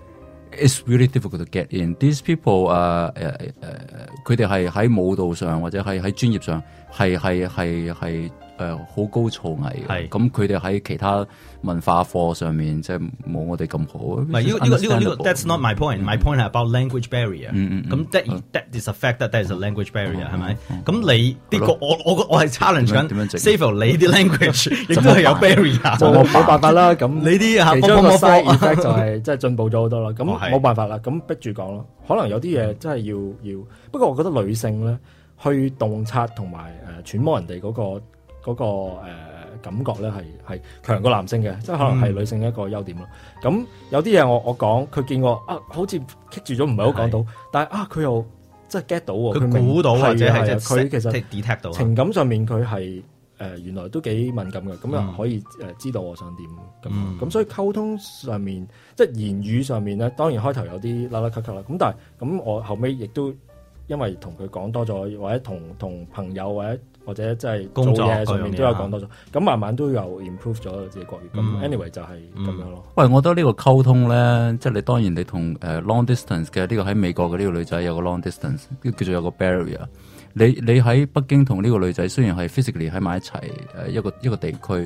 it's really difficult to get in。These people 佢哋係喺舞蹈上或者係喺專業上係好高造詣嘅。咁佢哋喺其他文化課上面即係冇我哋咁好。唔係呢個 that's not my point。My point 係 about language barrier。咁 that is a fact that is a language barrier 係咪？咁你啲我係 challenge 緊 Xavier 你啲 language 亦都係有 barrier。 就冇辦法啦。咁你啲其中一個 side effect 就係即係進步咗好多啦。咁冇辦法啦。咁逼住講咯。可能有啲嘢真係要。不過我覺得女性咧去洞察同埋揣摩人哋嗰個感覺咧係強過男性嘅，即係可能係女性一個優點咯。咁有啲嘢我講，佢見我好似棘住咗，唔係好講到，但係佢又即係 get 到喎， 佢估到或者係佢其實 detect 到情感上面佢係原來都幾敏感嘅，咁又可以知道我想點咁所以溝通上面即係言語上面咧，當然開頭有啲啦啦咳咳啦，咁但係咁我後尾亦都因為同佢講多咗，或者同朋友或者即係做嘢上面都有講多咗，咁慢慢都有 improve 咗自己國語。咁 anyway 就係咁樣咯。 喂，我覺得呢個溝通咧，即係你當然你同long distance 嘅呢個喺美國嘅呢個女仔有個 long distance，叫做有個 barrier。你喺北京同呢個女仔雖然係 physically 喺埋一齊一個地區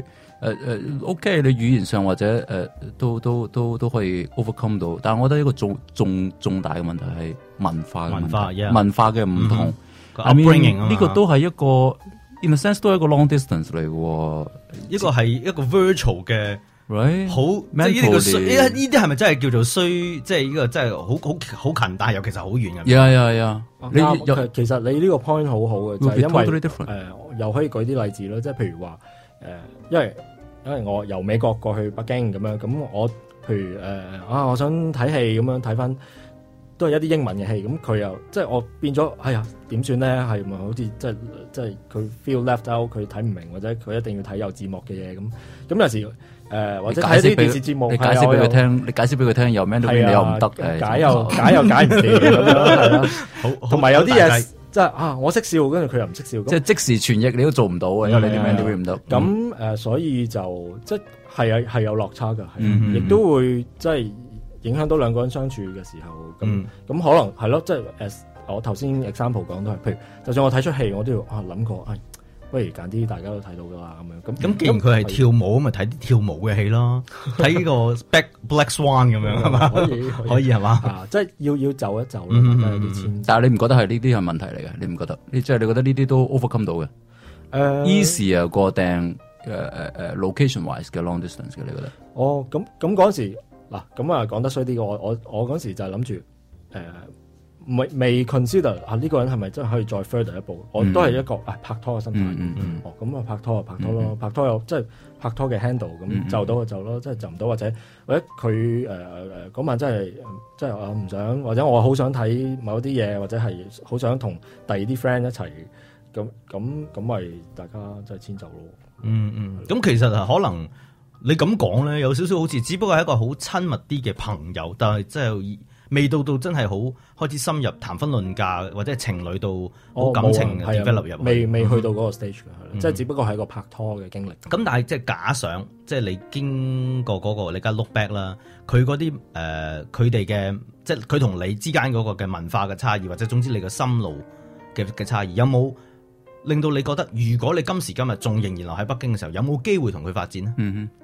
，OK， 你語言上或者都可以 overcome 到，但係我覺得一個重大嘅問題係文化嘅唔同。呢個都係一個 in a sense 都係一個 long distance 嚟嘅， 呢個係一個 virtual 嘅 right 好，即係呢啲係咪真係叫做衰？即係呢個真係好近，但係又其實好遠嘅。 其實你呢個 point 好好嘅，就係因為又可以舉啲例子咯，即係譬如話因為我由美國過去北京咁樣，咁我譬如我想睇戲咁樣睇翻。都係一啲英文嘅戲，咁佢又即係我變咗，哎呀點算咧？係咪好似即係佢 feel left out，佢睇唔明，或者佢一定要睇有字幕嘅嘢咁有時或者睇啲電視節目， 你解釋俾佢聽，你解釋俾佢聽，又 Mandarin 你又唔得， 解又解唔掂咁樣係啦。同埋有啲嘢即係我識笑，跟住佢又唔識笑， 即係即時傳譯你都做唔到嘅，因為你啲 Mandarin 唔得。 咁所以就即係有落差㗎，亦都會即係。影響到兩個人相處嘅時候，咁可能係咯，即係我頭先 example 講都係，譬如就算我睇出戲，我都要諗過， 不如揀啲大家都睇到噶嘛咁樣。 咁既然佢係跳舞，咪睇啲跳舞嘅戲咯，睇呢個 Black Swan 咁樣係嘛？可以係嘛？ 即係要走一走咯，有啲錢。 但係你唔覺得係呢啲係問題嚟嘅？你唔覺得？即係你覺得呢啲都 overcome 到嘅？easy 啊過訂location wise 嘅 long distance 嘅，你覺得？ 咁嗰時嗱，咁啊講得衰啲嘅，我嗰時就係諗住未 consider 呢個人係咪真係可以再 further 一步？我都係一個拍拖嘅心態。咁啊拍拖就拍拖咯，拍拖有即係拍拖嘅 handle， 咁就到就就咯，即係就唔到或者佢嗰晚真係我唔想，或者我好想睇某啲嘢，或者係好想同第二啲 friend 一齊，咁咪大家真係遷就咯。 咁其實可能你咁講咧，有少少好似只不過係一個好親密啲嘅朋友，但係即係未到真係好開始深入談婚論嫁，或者係情侶到好感情嘅 develop 入， 未去到嗰個 stage 嘅，即係只不過係一個拍拖嘅經歷。 咁但係即係假想，即係你經過嗰個你而家 look back 啦，佢嗰啲佢哋嘅即係佢同你之間嗰個嘅文化嘅差異，或者總之你嘅心路嘅差異，有冇令到你覺得，如果你今時今日仲仍然留喺北京嘅時候，有冇機會同佢發展呢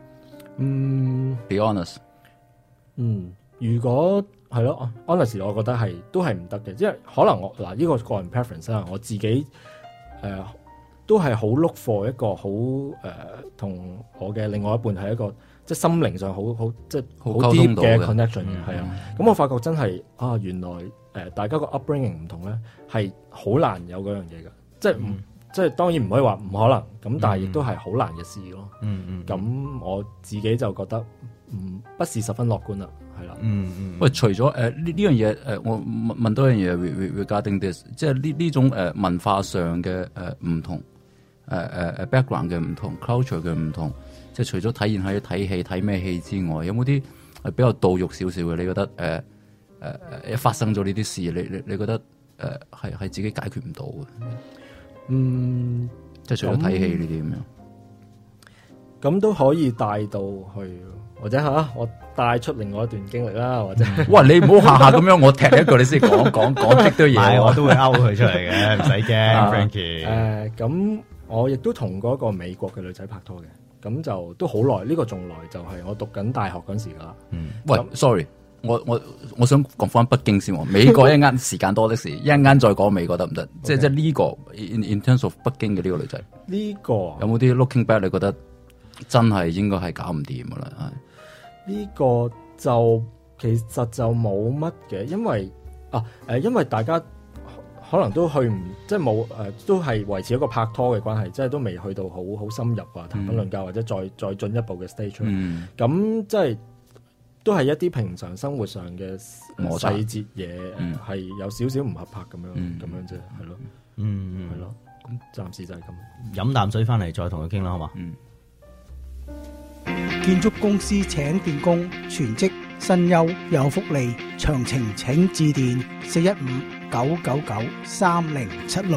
？Be honest。 如果係咯 honest， 我覺得都係唔得嘅，因為可能我呢個個人 preference 啦，我自己都係好 look for 一個好同我嘅另外一半係一個即係心靈上好即係好 deep 嘅 connection 嘅，係啊。咁我發覺真係原來大家個 upbringing 唔同咧，係好難有嗰樣嘢嘅，即係當然唔可以話唔可能，咁但係亦都係好難嘅事咯。咁我自己就覺得不是十分樂觀啦。係啦， 喂，除咗呢樣嘢，我問多樣嘢 regarding this， 即係呢種文化上嘅唔同background 嘅唔同 culture 嘅唔同，即係除咗體現喺睇戲睇咩戲之外，有冇啲比較導肉少少嘅？你覺得發生咗呢啲事，你覺得係自己解決唔到嘅？即係除咗睇戲呢啲咁樣， 咁都可以帶到去。或者我帶出另外一段經歷啦，或者哇，你唔好下下咁樣，我踢一個你先講啲堆嘢， 我都會勾佢出嚟嘅，唔使驚 ，Frankie。 咁我亦都同過一個美國嘅女仔拍拖嘅，咁就都好耐，呢個仲耐，就係我讀緊大學嗰時噶啦。 喂，sorry，我想講翻北京先喎，美國一間時間多的時，一陣間再講美國得唔得？即係呢個 in terms of 北京嘅呢個女仔， 呢個有冇啲 looking back 你覺得真係應該係搞唔掂噶啦？ 呢個就其實就冇乜嘅，因為大家可能都去唔即係冇都係維持一個拍拖嘅關係，即係都未去到好深入啊談婚論嫁或者再進一步嘅 stage。咁即係都係一啲平常生活上嘅細節嘢，係有少少唔合拍咁樣啫，係咯，係咯。咁暫時就係咁。 飲啖水翻嚟再同佢傾啦，好嘛？ 建築公司請電工，全職薪優有福利，詳情請致電415-999-3076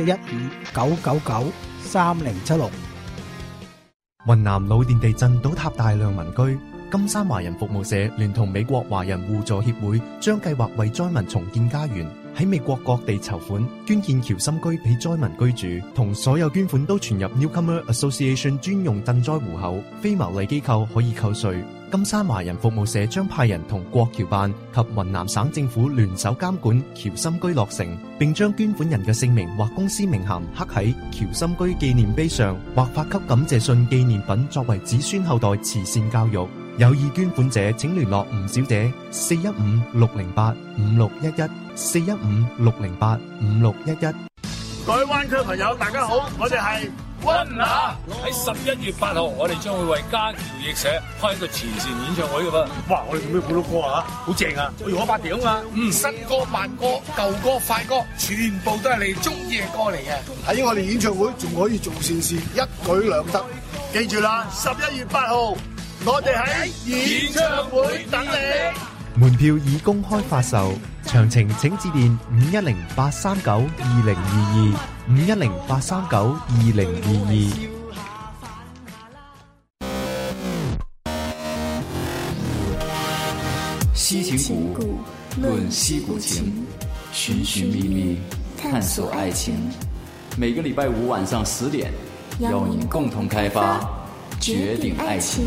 415-999-3076。 雲南老店地震倒塌大量民居，金山華人服務社聯同美國華人互助協會將計劃為災民重建家園，喺美國各地籌款捐建僑心居俾災民居住，同所有捐款都存入 Newcomer Association 專用賑災戶口，非牟利機構可以扣稅。金山華人服務社將派人同國僑辦及雲南省政府聯手監管僑心居落成，並將捐款人嘅姓名或公司名銜刻喺僑心居紀念碑上，或發給感謝信紀念品作為子孫後代慈善教育。有意捐款者請聯絡吳小姐415-608-5611 415-608-5611。 各位灣區朋友大家好，我哋係溫拿。喺11月8號，我哋將會為家僑譯社開一個慈善演唱會嘅噃。哇！我哋做咩好多歌啊？好正啊！我要開8條啊嘛。新歌慢歌、舊歌快歌，全部都係你中意嘅歌嚟嘅。喺我哋演唱會仲可以做善事，一舉兩得。記住啦，11月8號，我哋喺演唱會等你。 門票已公開發售，詳情請致電510-839-2022 510-839-2022。 西情谷，论西谷情，寻寻觅觅，探索爱情。 每个礼拜五晚上10點，邀您共同開發絕頂愛情。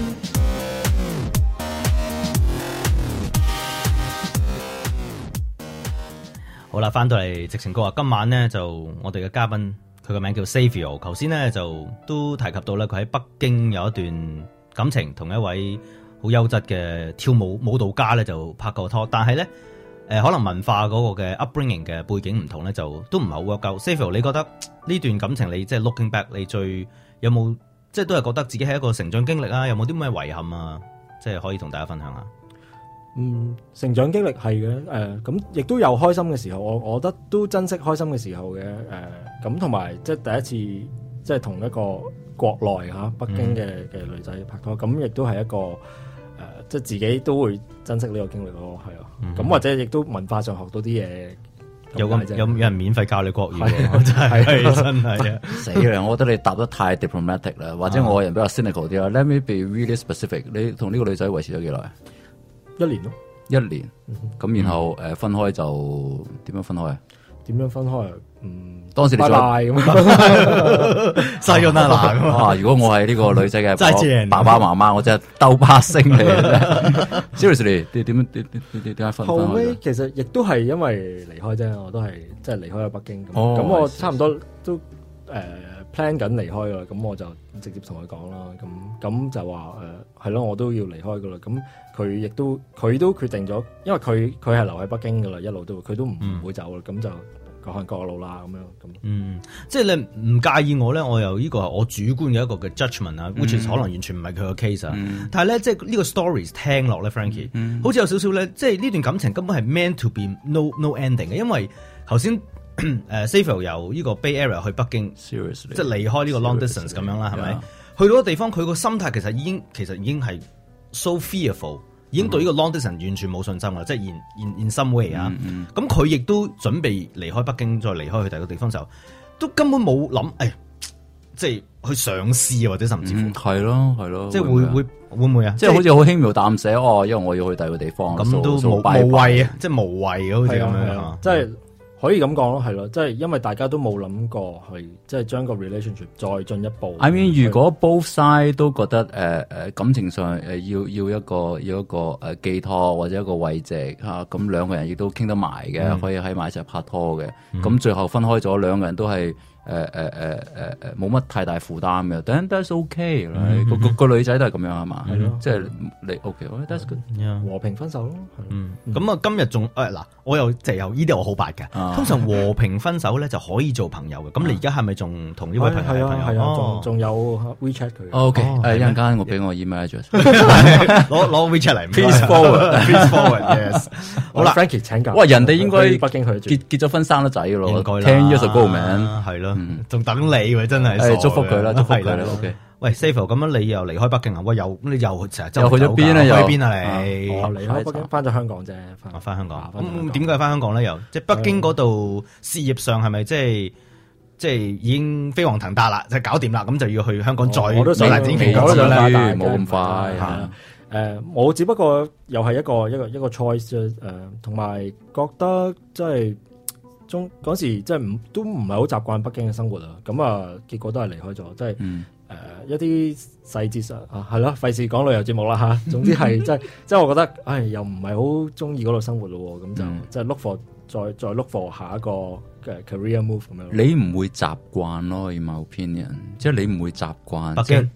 好啦，翻到嚟矽情谷啊！今晚呢，就我哋嘅嘉賓，佢個名叫 Xavier。頭先呢，就都提及到咧，佢喺北京有一段感情，同一位好優質嘅跳舞蹈家咧就拍過拖，但係咧可能文化嗰個嘅 upbringing 嘅背景唔同咧，就都唔係好 work out。Xavier，你覺得呢段感情你即係 looking back，你最有冇即係都係覺得自己係一個成長經歷啊？有冇啲咩遺憾啊？即係可以同大家分享下。 成長經歷係嘅，咁亦都有開心嘅時候，我覺得都珍惜開心嘅時候嘅，咁同埋即係第一次即係同一個國內北京嘅女仔拍拖，咁亦都係一個即係自己都會珍惜呢個經歷咯，係啊，咁或者亦都文化上學到啲嘢。有人免費教你國語喎，真係啊！ 死啦！我覺得你答得太 diplomatic 啦，或者我個人比較 cynical 啲啦。Let me be really specific。你同呢個女仔維持咗幾耐 ？1年咯。 1年。咁然後分開就點樣分開啊？ 點樣分開啊？ 當時你拜拜咁， 細咗得啦。如果我係呢個女仔嘅爸爸媽媽，我真係兜巴星你。Seriously， 你點解分開？ 後尾其實亦都係因為離開啫，我都係即係離開咗北京。咁我差唔多都plan 緊離開噶啦，咁我就直接同佢講啦。咁就話係咯，我都要離開噶啦。咁佢都決定咗，因為佢係留喺北京噶啦，一路都佢都唔會走啦。咁就各行各路啦，咁樣。 即係你唔介意我咧，我又呢個係我主觀嘅一個嘅 judgment 啊，which is 可能完全唔係佢個 case 啊。但係咧，即係呢個 stories 聽落咧 ，Frankie，好似有少少咧，即係呢段感情根本係 meant to be no ending 嘅，因為頭先Xavier 由呢個 Bay Area 去北京，即係離開呢個 long distance 咁樣啦，係咪？去到個地方，佢個心態其實已經係 so fearful。已經對呢個 long distance 完全冇信心啦，即係 in some way 啊。咁佢亦都準備離開北京，再離開去第二個地方時候，都根本冇諗，即係去嘗試啊，或者甚至乎係咯， 即係會唔會啊？ 即係好似好輕描淡寫因為我要去第二個地方， 咁都無謂啊，即係無謂嘅，好似咁樣， 即係。可以咁講咯，係咯，即係因為大家都冇諗過去，即係將個 relationship 再進一步。 I mean， 如果 both side 都覺得感情上要一個寄託或者一個慰藉嚇，咁兩個人亦都傾得埋嘅，可以喺埋一齊拍拖嘅。咁最後分開咗，兩個人都係冇乜太大負擔嘅，但係 that's OK 啦。個女仔都係咁樣係嘛？係咯，即係你 OK，that's good， 和平分手咯。 咁啊，今日仲嗱，我又就有呢啲我好白嘅。通常和平分手咧就可以做朋友嘅。咁你而家係咪仲同呢位朋友係朋友？ 係啊，仲有 WeChat 佢。 OK，一陣間我俾我 email address， 攞 WeChat 嚟。Please forward，yes。好啦 ，Frankie 請教。 哇，人哋應該北京去結咗婚生咗仔嘅咯， 應該啦。 10 years ago man， 係咯。仲等你喎，真係祝福佢啦，祝福佢啦。OK， 喂 Xavier， 咁樣你又離開北京啊？喂，你又成日又去咗邊啊？ 去邊啊？你我離開北京，翻咗香港啫。 翻香港。咁點解翻香港咧？又即係北京嗰度事業上係咪即係已經飛黃騰達啦？就搞掂啦？咁就要去香港再我都想展其我都想發達， 冇咁快。 我只不過又係一個 choice 啫。同埋覺得即係。嗰時即係都唔係好習慣北京嘅生活啊，咁啊結果都係離開咗，即係一啲細節上係咯，費事講旅遊節目啦嚇。總之係即係我覺得，又唔係好中意嗰度生活咯，咁就即係 look for 再 look for 下一個嘅 career move 咁樣。 你唔會習慣咯，in my opinion，即係你唔會習慣北京。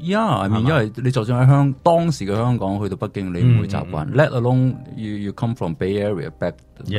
I mean， 因為你就算喺當時嘅香港去到北京，你唔會習慣。Let alone you come from Bay Area back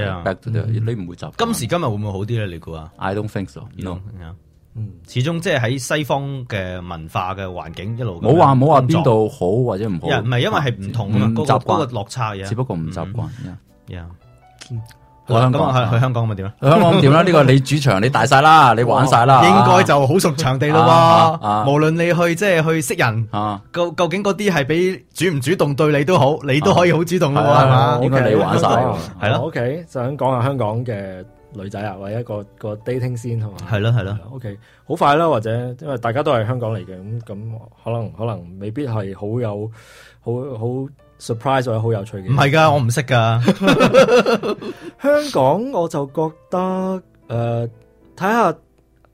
to the， 你唔會習慣。 今時今日會唔會好啲咧？你估啊 ？I don't think so。No。 始終即係喺西方嘅文化嘅環境一路。 冇話邊度好或者唔好。 唔係因為係唔同啊嘛，嗰個落差嘅。 只不過唔習慣。 去香港去香港咁點咧？ 去香港點啦？呢個你主場你大晒啦，你玩晒啦， 應該就好熟場地咯喎。無論你去即係去識人，究竟嗰啲係俾主唔主動對你都好，你都可以好主動咯，係嘛？ 應該你玩晒係咯。 OK，想講下香港嘅女仔啊，或者個 dating scene 係嘛？ 係咯。 OK， 好快啦，或者因為大家都係香港嚟嘅，咁可能未必係好有好 surprise 或者好有趣嘅。 唔係㗎，我唔識㗎。 香港我就覺得睇下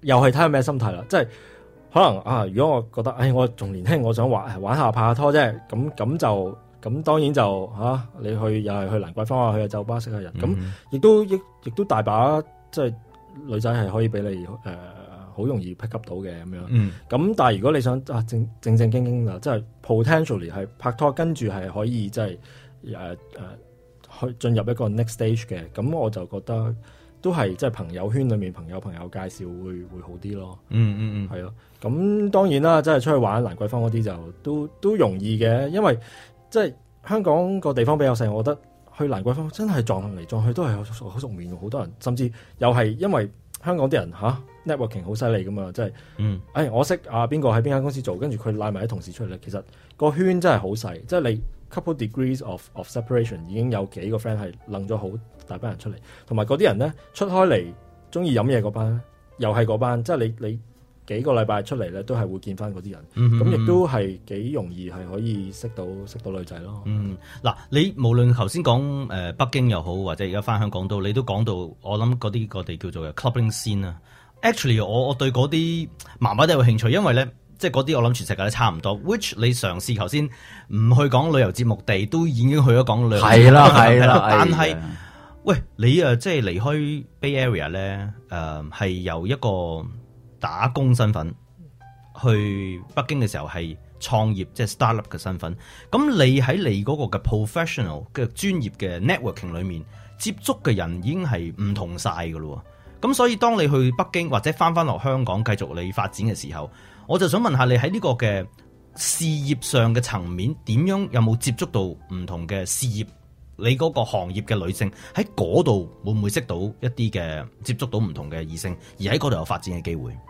又係睇下咩心態啦，即係可能啊，如果我覺得我仲年輕，我想玩下拍下拖啫，咁當然就你又係去蘭桂坊啊，去下酒吧識下人，咁亦都大把即係女仔係可以俾你好容易 pick up 到嘅咁樣。咁但係如果你想正經啦，即係 potentially 係拍拖，跟住係可以即係去進入一個 next stage 嘅，咁我就覺得都係即係朋友圈裏面朋友介紹會好啲咯。係咯。咁當然啦，即係出去玩蘭桂坊嗰啲就都容易嘅，因為即係香港個地方比較細，我覺得去蘭桂坊真係撞嚟撞去都係好熟面，好多人，甚至又係因為香港啲人networking 好犀利噶嘛，即係我識邊個喺邊間公司做，跟住佢拉埋啲同事出嚟，其實個圈真係好細，即係你 couple degrees of separation 已經有幾個 friend 係楞咗好大班人出嚟，同埋嗰啲人咧出開嚟中意飲嘢嗰班，又係嗰班，即係你幾個禮拜出嚟咧，都係會見翻嗰啲人，咁亦都係幾容易係可以識到女仔咯。 嗱，你無論頭先講北京又好，或者而家翻香港都，你都講到我諗嗰啲我哋叫做 clubbing scene 啊。Actually， 我對嗰啲麻麻都有興趣，因為咧即係嗰啲我諗全世界都差唔多。Which 你嘗試頭先唔去講旅遊節目地，都已經去咗講旅遊。係啦，但係喂你即係離開 Bay Area 咧，係由一個打工身份去北京嘅時候係創業，即係 startup 嘅身份。咁你喺你嗰個嘅 professional 嘅專業嘅 networking 裏面接觸嘅人已經係唔同晒噶咯。咁所以當你去北京或者翻落香港繼續你發展嘅時候，我就想問下你喺呢個嘅事業上嘅層面點樣，有冇接觸到唔同嘅事業？你嗰個行業嘅女性喺嗰度會唔會識到一啲嘅接觸到唔同嘅異性，而喺嗰度有發展嘅機會？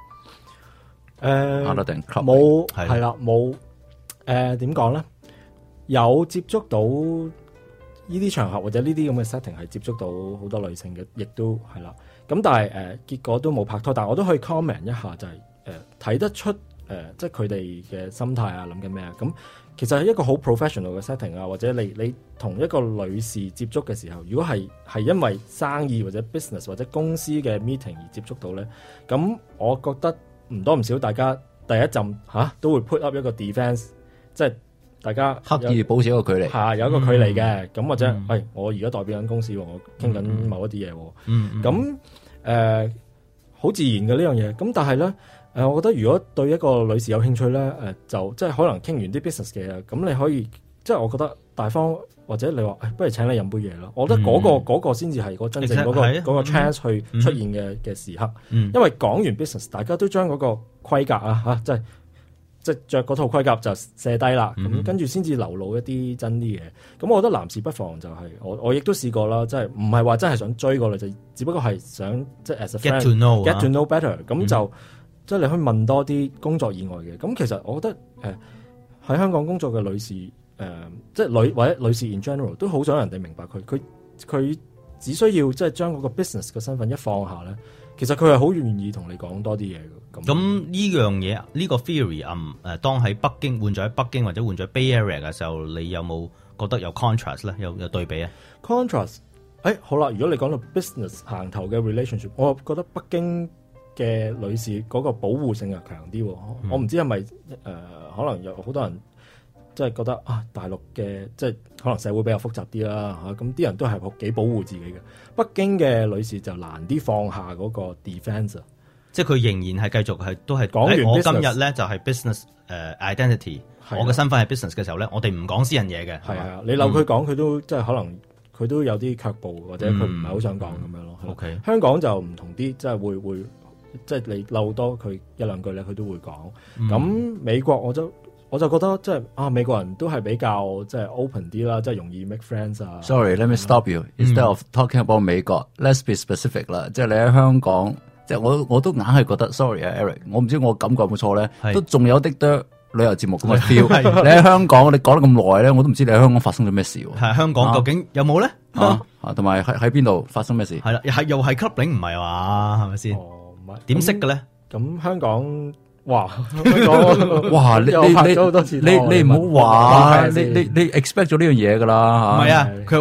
冇係啦，冇點講咧？有接觸到呢啲場合或者呢啲咁嘅 setting 係接觸到好多女性嘅，亦都係啦。咁但係結果都冇拍拖，但係我都可以 comment 一下，就係睇得出即係佢哋嘅心態啊，諗緊咩啊？咁其實係一個好 professional 嘅 setting 啊，或者你同一個女士接觸嘅時候，如果係因為生意或者 business 或者公司嘅 meeting 而接觸到咧，咁我覺得唔多唔少，大家第一陣都會 put up 一個 defense， 即係大家刻意保持一個距離， 有一個距離嘅，咁或者我而家代表緊公司，我傾緊某一啲嘢，咁好自然嘅呢樣嘢。咁但係咧，我覺得如果對一個女士有興趣咧，就即係可能傾完啲 business 嘅，咁你可以即係我覺得大方，或者你話不如請你飲杯嘢咯。我覺得嗰個先至係個真正嗰個 chance 去出現嘅時刻，因為講完 business， 大家都將嗰個規格啊即係着嗰套盔甲就卸低啦，咁跟住先至流露一啲真啲嘢。咁我覺得男士不妨就係我亦都試過啦，即係唔係話真係想追個女仔，只不過係想即係 as a friend get to know better。咁就即係你可以問多啲工作以外嘅。咁其實我覺得喺香港工作嘅女士即係或者女士 in general 都好想人哋明白佢只需要即係將嗰個 business 嘅身份一放下咧，其實佢係好願意同你講多啲嘢嘅。 咁呢樣嘢呢個 theory 當喺北京換咗喺北京或者換咗 Bay Area 嘅時候，你有冇覺得有 contrast 咧？有對比啊 ？contrast 好啦，如果你講到 business 行頭嘅 relationship， 我覺得北京嘅女士嗰個保護性係強啲。我唔知係咪可能有好多人即係覺得大陸嘅即係可能社會比較複雜啲啦嚇，咁啲人都係幾保護自己嘅。北京嘅女士就難啲放下嗰個 defense。 即係佢仍然係繼續都係講完。我今日咧就係 business identity，我嘅身份係 business 嘅時候咧，我哋唔講私人嘢嘅。係啊，你留佢講，佢都即係可能佢都有啲卻步，或者佢唔係好想講咁樣咯。 OK， 香港就唔同啲，即係會即係你漏多佢一兩句咧，佢都會講。咁美國我就覺得即係美國人都係比較即係 open 啲啦，即係容易 make friends 啊。 Sorry，let me stop you。Instead of talking about 美國，let's be specific 啦。即係你喺香港。即係我都硬係覺得 sorry 啊 Eric， 我唔知我感覺有冇錯咧，都仲有啲多旅遊節目咁嘅 feel。你喺香港，你講得咁耐咧，我都唔知你喺香港發生咗咩事。 係香港究竟有冇咧？ 同埋喺邊度發生咩事？ 係啦，又係 clubbing 唔係話係咪先？點識嘅咧？ 咁香港哇， 你拍咗好多次，你唔好話你 expect 咗呢樣嘢噶啦。 唔係啊，佢話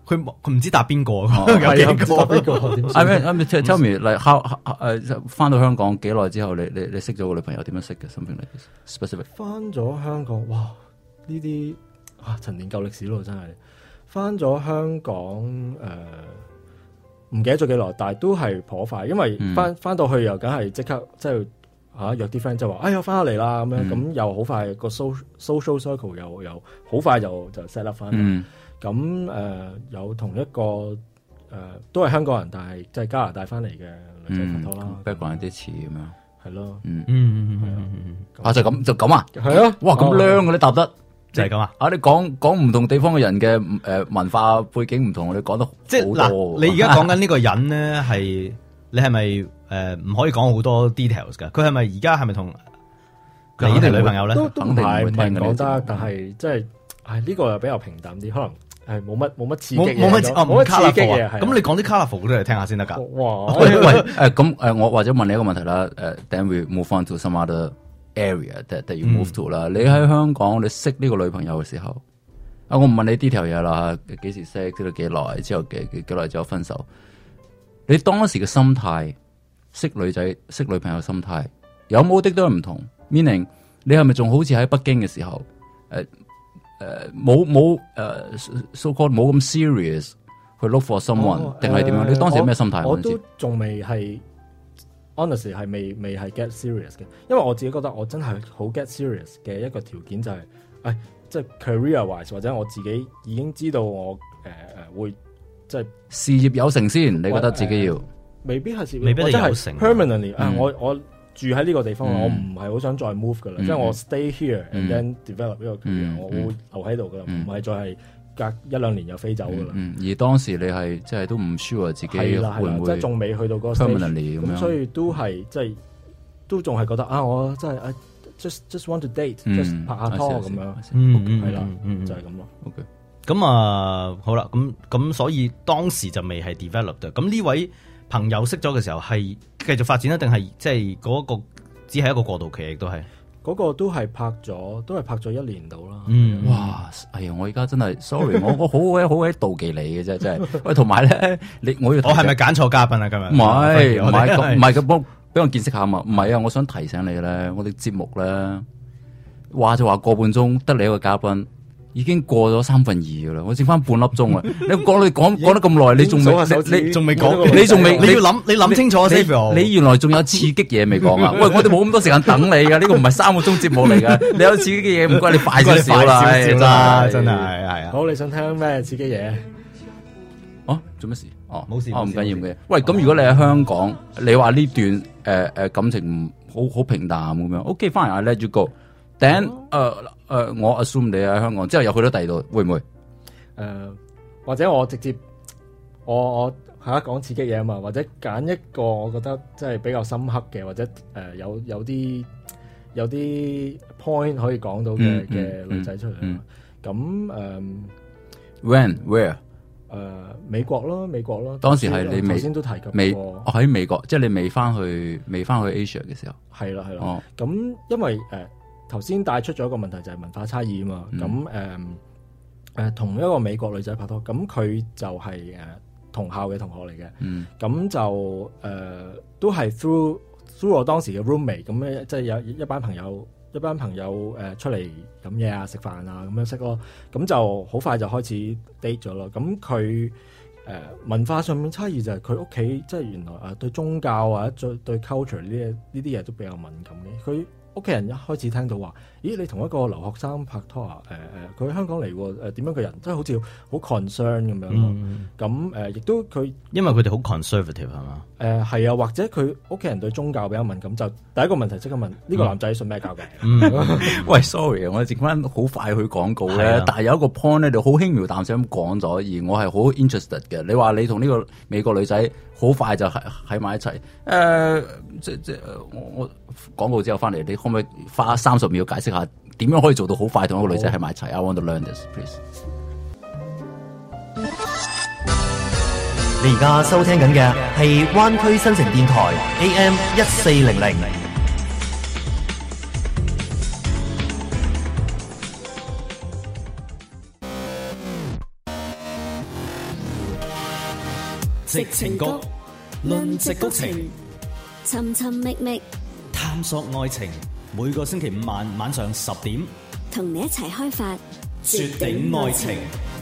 佢唔知答邊個， 有幾個 ？I mean, tell me like how 翻到香港幾耐之後，你識咗個女朋友點樣識嘅 ？Something like this specific。 翻咗香港，哇！呢啲陳年舊歷史咯，真係。翻咗香港唔記得咗幾耐，但係都係頗快，因為翻到去又梗係即刻即係約啲 friend 就話：我翻咗嚟啦咁樣，咁又好快個 social circle 又好快就 set up 翻。咁有同一個都係香港人，但係即係加拿大翻嚟嘅女仔拍拖啦。 background 啲詞咁樣， 係咯。 就咁啊， 係啊， 哇咁靚嘅你答得。 就係咁啊！ 你講唔同地方嘅人嘅文化背景唔同，你講得即係嗱，你而家講緊呢個人咧，係你係咪唔可以講好多 details 噶？佢係咪而家係咪同你嘅女朋友咧？ 都唔係講得，但係即係呢個又比較平淡啲，可能係冇乜刺激嘢，冇乜刺激嘢。 咁你講啲 colourful 都嚟聽下先得㗎。 哇！ 喂咁我或者問你一個問題啦。Then we move on to some other area that you move to 啦。你喺香港你識呢個女朋友嘅時候，我唔問你呢條嘢啦，幾時識到幾耐之後幾耐之後分手？你當時嘅心態，識女朋友嘅心態有冇啲都係唔同 ？Meaning 你係咪仲好似喺北京嘅時候，冇so called 冇咁 serious 去 look for someone，定係點樣？你當時有咩心態？ 我都仲未係。Honestly 係未係 get serious 嘅，因為我自己覺得我真係好 get serious 嘅一個條件就係、即係 career wise 或者我自己已經知道我會即係事業有成先，你覺得自己要未必係事業， 未必有成 permanently、我住喺呢個地方，我唔係好想再 move 噶啦，即係我 stay here and then develop 呢個 career，我會留喺度噶啦，唔係再係隔1-2年又飛走噶啦。 而當時你係即係都唔 sure 自己會唔會， 即係仲未去到嗰個 stage 咁，所以都係即係都仲係覺得我真係just want to date，just 拍下拖咁樣，係啦，就係咁咯。 OK， 咁好啦，咁所以當時就未係 develop 嘅。咁呢位朋友識咗嘅時候係繼續發展，定係即係嗰個只係一個過渡期，亦都係。 嗰個都係拍咗1年到啦。 哇！哎呀，我而家真係 sorry， 我好鬼妒忌你嘅啫，真係。喂，同埋咧，我係咪揀錯嘉賓啊？今日唔係咁，俾我見識下嘛。唔係啊，我想提醒你咧，我哋節目咧話就話個半鐘得你一個嘉賓。已經過咗2/3噶啦，我剩翻半粒鐘啊！你講得咁耐，你仲未講，你仲未， 你要諗，你諗清楚先。 你原來仲有刺激嘢未講啊？喂，我哋冇咁多時間等你噶，呢個唔係3個鐘節目嚟噶。你有刺激嘅嘢，唔該你快少少啦， 真係係啊。 好，你想聽咩刺激嘢？ 做乜事？ 冇事， 唔緊要嘅。喂，咁如果你喺香港，你話呢段感情好平淡咁樣 ，OK， fine， I let you go。Then 我 assume 你喺香港之後又去到第二度，會唔會？ 或者我直接我下一講刺激嘢啊嘛，或者揀一個我覺得即係比較深刻嘅，或者有啲 point 可以講到嘅女仔出嚟。咁 when where？ 美國咯。 當時係你頭先都提及過喺美國，即係你未翻去 Asia 嘅時候。 係啦。咁因為頭先帶出咗一個問題就係文化差異啊嘛，咁同一個美國女仔拍拖，咁佢就係同校嘅同學嚟嘅，咁就都係 through 我當時嘅 roommate， 咁咧即係有一班朋友出嚟飲嘢啊、食飯啊咁樣識咯，咁就好快就開始 date 咗咯。咁佢文化上面差異就係佢屋企即係原來對宗教或者對 culture 呢啲嘢都比較敏感嘅，佢屋企人一開始聽到話，咦，你同一個留學生拍拖啊？佢喺香港嚟喎，點樣個人？真係好似好 concern 咁樣咯。咁亦都佢因為佢哋好 conservative 係嘛？ 係啊，或者佢屋企人對宗教比較敏感，就第一個問題即刻問呢個男仔信咩教嘅？ 喂，sorry 啊，我哋剩翻好快去廣告咧，但係有一個 point 咧，你好輕描淡寫咁講咗，而我係好 interested 嘅。你話你同呢個美國女仔好快就喺埋一齊，我廣告之後翻嚟，你可唔可以花30秒解釋下點樣可以做到好快同一個女仔喺埋一齊？I want to learn this, please。 你而家收聽緊嘅係灣區新城電台 AM 1400。 矽情谷，論矽谷情， 尋尋覓覓， 探索愛情。每個星期五晚上10點， 同你一齊開發絕頂愛情。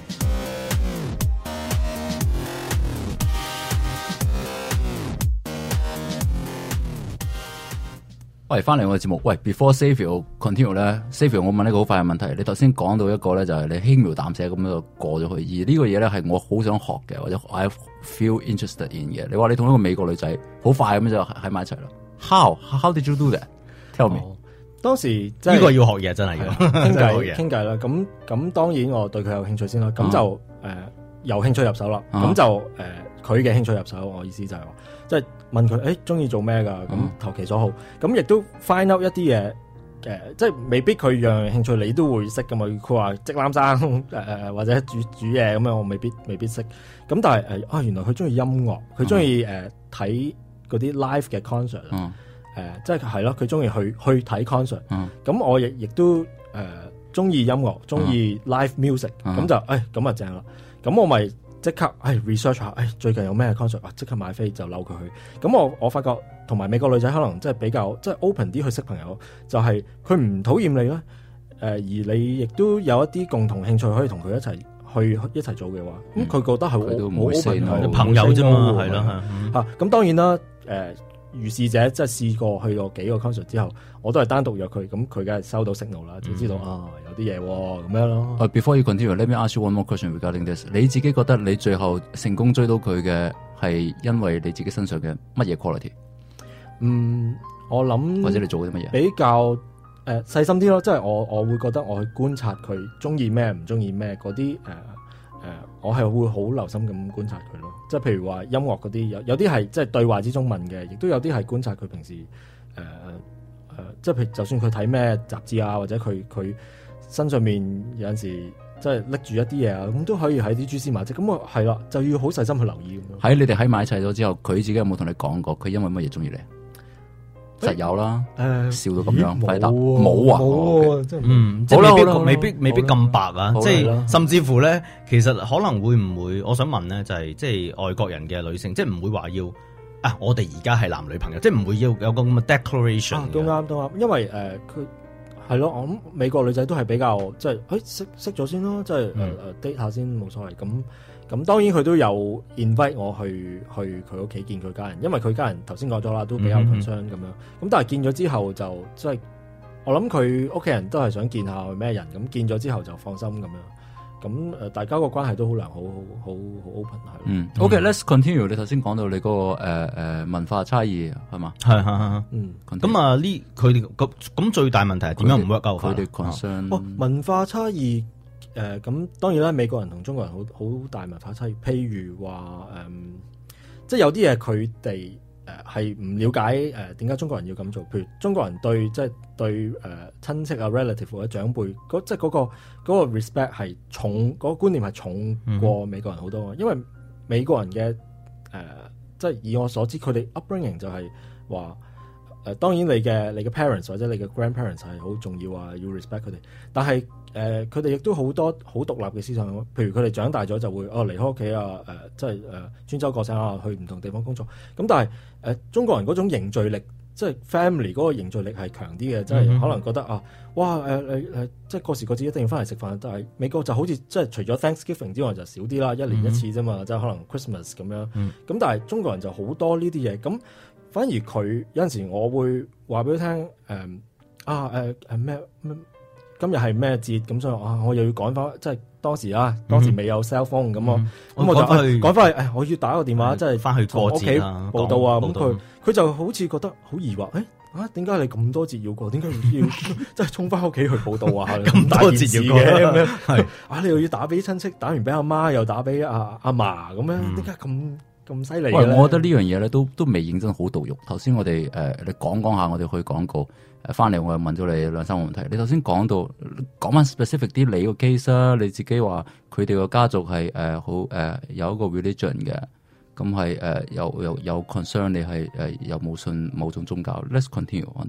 喂，翻嚟我嘅節目。喂 ，before Xavier continue 咧 ，Xavier 我問一個好快嘅問題。你頭先講到一個咧，就係你輕描淡寫咁樣過咗去，而呢個嘢咧係我好想學嘅，或者 I feel interested in 嘅。你話你同一個美國女仔好快咁就喺埋一齊啦 ？How did you do that? Tell me。 當時即係呢個要學嘢，真係要傾偈啦。咁當然我對佢有興趣先啦。咁就由興趣入手啦。咁就佢嘅興趣入手。我意思就係話，即係問佢中意做咩㗎？咁投其所好。咁亦都 find out 一啲嘢。即係未必佢樣興趣你都會識㗎嘛。佢話織冷衫或者煮嘢咁樣，我未必識。咁但係原來佢中意音樂，佢中意睇嗰啲 live 嘅 concert。即係咯，佢中意去睇 concert。咁我亦都中意音樂，中意 live music。咁就咁啊正啦。咁我咪即刻research 下，最近有咩 concert 即刻買飛就溜佢去。咁我發覺同埋美國女仔可能即係比較即係 open 啲去識朋友，就係佢唔討厭你咧。而你亦都有一啲共同興趣可以同佢一齊做嘅話，咁佢覺得係好 open 朋友啫嘛，係啦嚇。咁當然啦，如是者即係試過去過幾個 concert 之後，我都係單獨約佢，咁佢梗係收到 signal 啦，就知道有啲嘢咁樣咯。 Before you continue, let me ask you one more question regarding this。你自己覺得你最後成功追到佢嘅係因為你自己身上嘅乜嘢 quality？ 我諗或者你做啲乜嘢比較細心啲咯，即係我會覺得我去觀察佢中意咩唔中意咩嗰啲我係會好留心咁觀察佢咯。即係譬如話音樂嗰啲有啲係即係對話之中問嘅，亦都有啲係觀察佢平時即係譬如就算佢睇咩雜誌啊，或者佢身上面有陣時即係拎住一啲嘢啊，咁都可以喺啲蛛絲馬跡。咁我係啦，就要好細心去留意咁樣。 喺你哋喺埋一齊咗之後，佢自己有冇同你講過佢因為乜嘢中意你？實有啦，笑到咁樣，快答冇啊！ 即係未必咁白啊！即係甚至乎咧，其實可能會唔會？我想問咧，就係即係外國人嘅女性，即係唔會話要我哋而家係男女朋友，即係唔會要有個咁嘅 declaration。都啱，因為佢係咯，我諗美國女仔都係比較即係識咗先咯，即係date 下先冇所謂咁當然佢都有 invite 我去佢屋企見佢家人，因為佢家人頭先講咗啦，都比較 concern 咁樣。咁但係見咗之後就即係我諗佢屋企人都係想見下咩人，咁見咗之後就放心咁樣。咁大家個關係都好良好 open 係。 OK，let's continue。你頭先講到你嗰個文化差異係嘛？ 係。咁呢佢哋咁最大問題係點樣唔 work out？ 佢哋 concern 文化差異。咁當然啦，美國人同中國人好大文化差異。譬如話即係有啲嘢佢哋係唔了解點解中國人要咁做。譬如中國人對對親戚啊 relative 或者長輩即係嗰個 respect 係重，嗰個觀念係重過美國人好多。因為美國人嘅即係以我所知，佢哋 upbringing 就係話當然你嘅 parents 或者你嘅 grandparents 係好重要啊，要 respect 佢哋，但係佢哋亦都好多好獨立嘅思想，譬如佢哋長大咗就會離開屋企啊，即係穿州過省啊，去唔同地方工作。咁但係中國人嗰種凝聚力，即係 family 嗰個凝聚力係強啲嘅，即係可能覺得即係過時過節一定要翻嚟食飯。但係美國就好似即係除咗 Thanksgiving 之外就少啲啦，一年一次啫嘛，即係可能 Christmas 咁樣。咁但係中國人就好多呢啲嘢，咁反而佢有陣時我會話俾佢聽咩今日係咩節，咁所以我又要趕翻，即係當時未有 cell phone 咁我就趕翻去，我要打個電話，即係翻去過節啦， 報道啊。咁佢就好似覺得好疑惑，點解你咁多節要過？點解要即係衝翻屋企去報道啊？ 咁多節要過咁樣係你又要打俾親戚，打完俾阿媽，又打俾阿嫲咁樣，點解咁犀利？ 我覺得呢樣嘢咧都未認真好到肉。頭先我哋你講下，我哋去廣告翻嚟，我又問咗你兩三個問題。你頭先講翻 specific 啲你個 case 啦，你自己話佢哋個家族係好有一個 religion 嘅，咁係有 concern 你係有冇信某種宗教。Let's continue on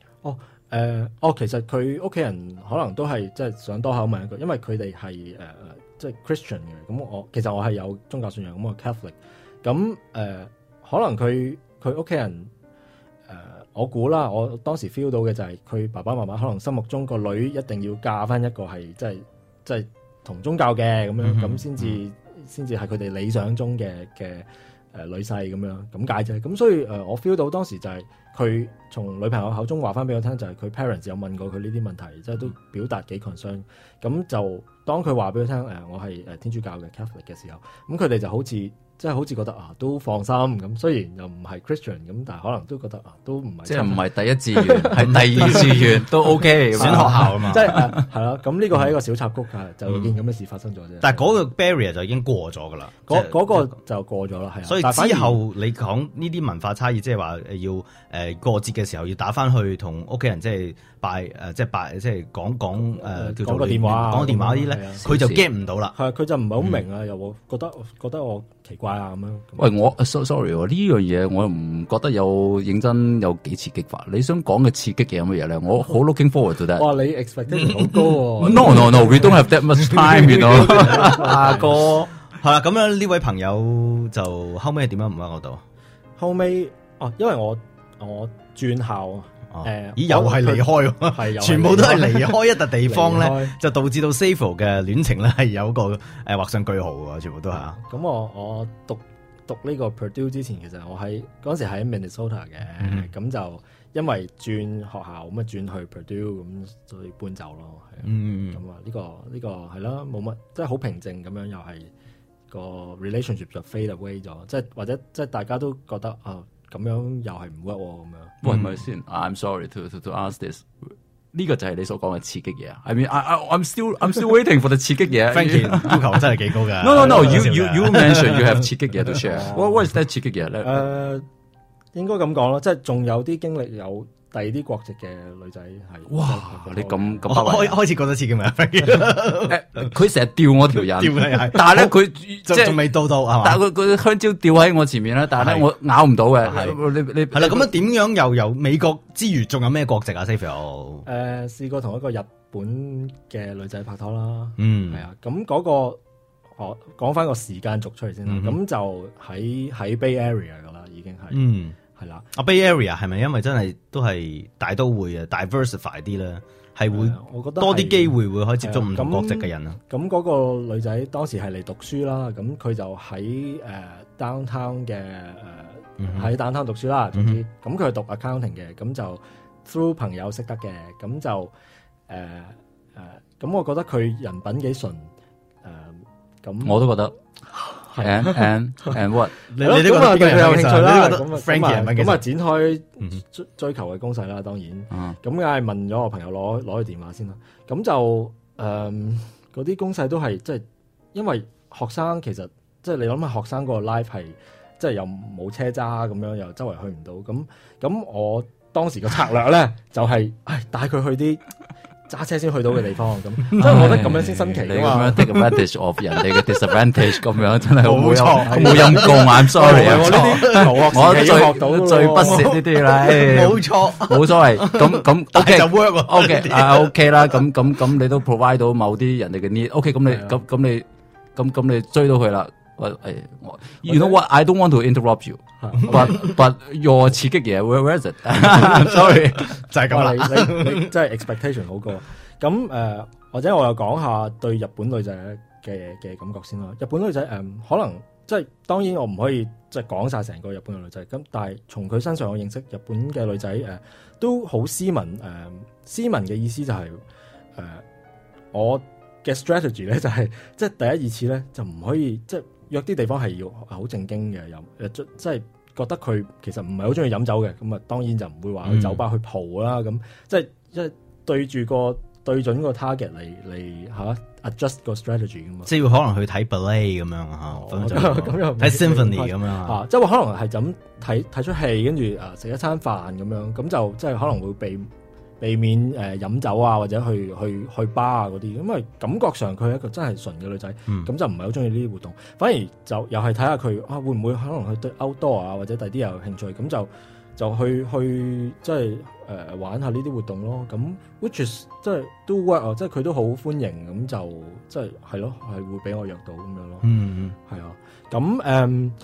that。 其實佢屋企人可能都係即係想多口問一句，因為佢哋係即係 Christian 嘅。咁其實我係有宗教信仰，咁我 Catholic。 咁可能佢屋企人我估啦，我當時 feel 到嘅就係佢爸爸媽媽可能心目中個女一定要嫁翻一個係即係同宗教嘅咁樣，咁先至係佢哋理想中嘅女婿咁樣咁解啫。咁所以我 feel 到當時就係佢從女朋友口中話翻俾我聽，就係佢 parents 有問過佢呢啲問題，即係都表達幾 concern。咁就當佢話俾佢聽我係天主教嘅 Catholic 嘅時候，咁佢哋就好似。即係好似覺得都放心咁，雖然又唔係 Christian 咁，但係可能都覺得都唔係， 即係唔係第一志願，係第二志願都 OK，選學校啊嘛。 即係係啦，咁呢個係一個小插曲㗎，就有件咁嘅事發生咗啫。 但係嗰個 barrier 就已經過咗㗎啦， 嗰個就過咗啦，係啊。 所以之後你講呢啲文化差異，即係話要過節嘅時候要打翻去同屋企人即係拜即係講叫做講個電話嗰啲咧，佢就 get 唔到啦。 係佢就唔係好明啊，又會覺得我奇怪啊咁樣。 喂，我 sorry 呢樣嘢我又唔覺得有認真有幾刺激法。你想講嘅刺激嘅有乜嘢咧？我好 looking forward to that。 哇，你 expectation 好高喎。 No，we don't have that much time，you know。阿哥係啦，咁樣呢位朋友就後尾係點樣唔喺我度？ 後尾因為我轉校。 咦，又係離開喎，全部都係離開一笪地方咧，就導致到 Savo 嘅戀情咧係有個畫上句號喎，全部都係。 咁我讀呢個 Purdue 之前，其實我嗰時喺 Minnesota 嘅，咁就因為轉學校咁啊轉去 Purdue 咁，所以搬走咯。咁啊呢個係啦，冇乜，即係好平靜咁樣，又係個 relationship 就 fade away 咗，即係或者即係大家都覺得咁樣又係唔 work 咁樣。 喂，咪先 ，I'm sorry to ask this。呢個就係你所講嘅刺激嘢。I mean, I'm still waiting for the 刺激嘢。 Frankie 要求真係幾高㗎。 No, you mentioned you have 刺激嘢 to share。What is that 刺激嘢咧？ 應該咁講咯，即係仲有啲經歷有第二啲國籍嘅女仔係。 哇！你咁開始覺得刺激未啊？ 佢成日吊我條人，但係咧佢即係仲未到係嘛？ 但係佢香蕉吊喺我前面啦，但係咧我咬唔到嘅。你係啦，咁樣點樣又由美國之餘，仲有咩國籍啊 ？Savio 試過同一個日本嘅女仔拍拖啦， 係啊，咁嗰個講翻個時間軸出嚟先啦，咁就喺 Bay Area 噶啦，已經係。係啦 ，Bay Area 係咪因為真係都係大都會啊 diversify 啲咧，係會我覺得多啲機會可以接觸唔同國籍嘅人啊。 咁嗰個女仔當時係嚟讀書啦，咁佢就喺downtown 嘅喺 downtown 讀書啦。總之，咁佢係讀 accounting 嘅，咁就 through 朋友識得嘅，咁就咁我覺得佢人品幾純，咁我都覺得。And what？ 你呢個對佢有興趣啦， 咁展開追求嘅攻勢啦，當然，咁梗係問咗我朋友攞佢電話先啦。咁就嗰啲攻勢都係即係，因為學生其實即係你諗下學生個 life 係即係又冇車揸咁樣，又周圍去唔到。咁我當時嘅策略咧就係帶佢去啲揸車先去到嘅地方，咁即係我覺得咁樣先新奇㗎嘛。 你咁樣 take advantage of 人哋嘅 disadvantage 咁樣，真係冇陰功。I'm sorry，我學到最不屑呢啲啦。 冇錯， 冇所謂。咁 OK 就 work 喎。 OK 啦。咁你都 provide 到某啲人哋嘅 need。OK， 咁你追到佢啦。You know what? I don't want to interrupt you, but your 刺激嘢 where is it? Sorry， 就係咁啦。 你真係 expectation 好高。咁或者我又講下對日本女仔嘅感覺先啦。日本女仔可能即係當然我唔可以即係講晒成個日本嘅女仔。咁但係從佢身上我認識日本嘅女仔都好斯文。斯文嘅意思就係我嘅 strategy 咧就係即係第一二次咧就唔可以即係。約啲地方係要好正經嘅，又即係覺得佢其實唔係好中意飲酒嘅，咁啊當然就唔會話去酒吧去蒲啦，咁即係對準個 target 嚟 adjust 個 strategy 噶嘛， 即係要可能去睇 ballet 咁樣咁又睇 symphony 咁樣即係話可能係就咁睇出戲，跟住食一餐飯咁樣，咁就即係可能會避免飲酒啊，或者去 bar 啊嗰啲，因為感覺上佢係一個真係純嘅女仔，咁就唔係好中意呢啲活動，反而就又係睇下佢會唔會可能去對 outdoor 啊，或者第啲有興趣，咁就去即係玩下呢啲活動咯。咁 which is 即係都 work 啊，即係佢都好歡迎，咁就即係咯，係會俾我約到咁樣咯。係啊，咁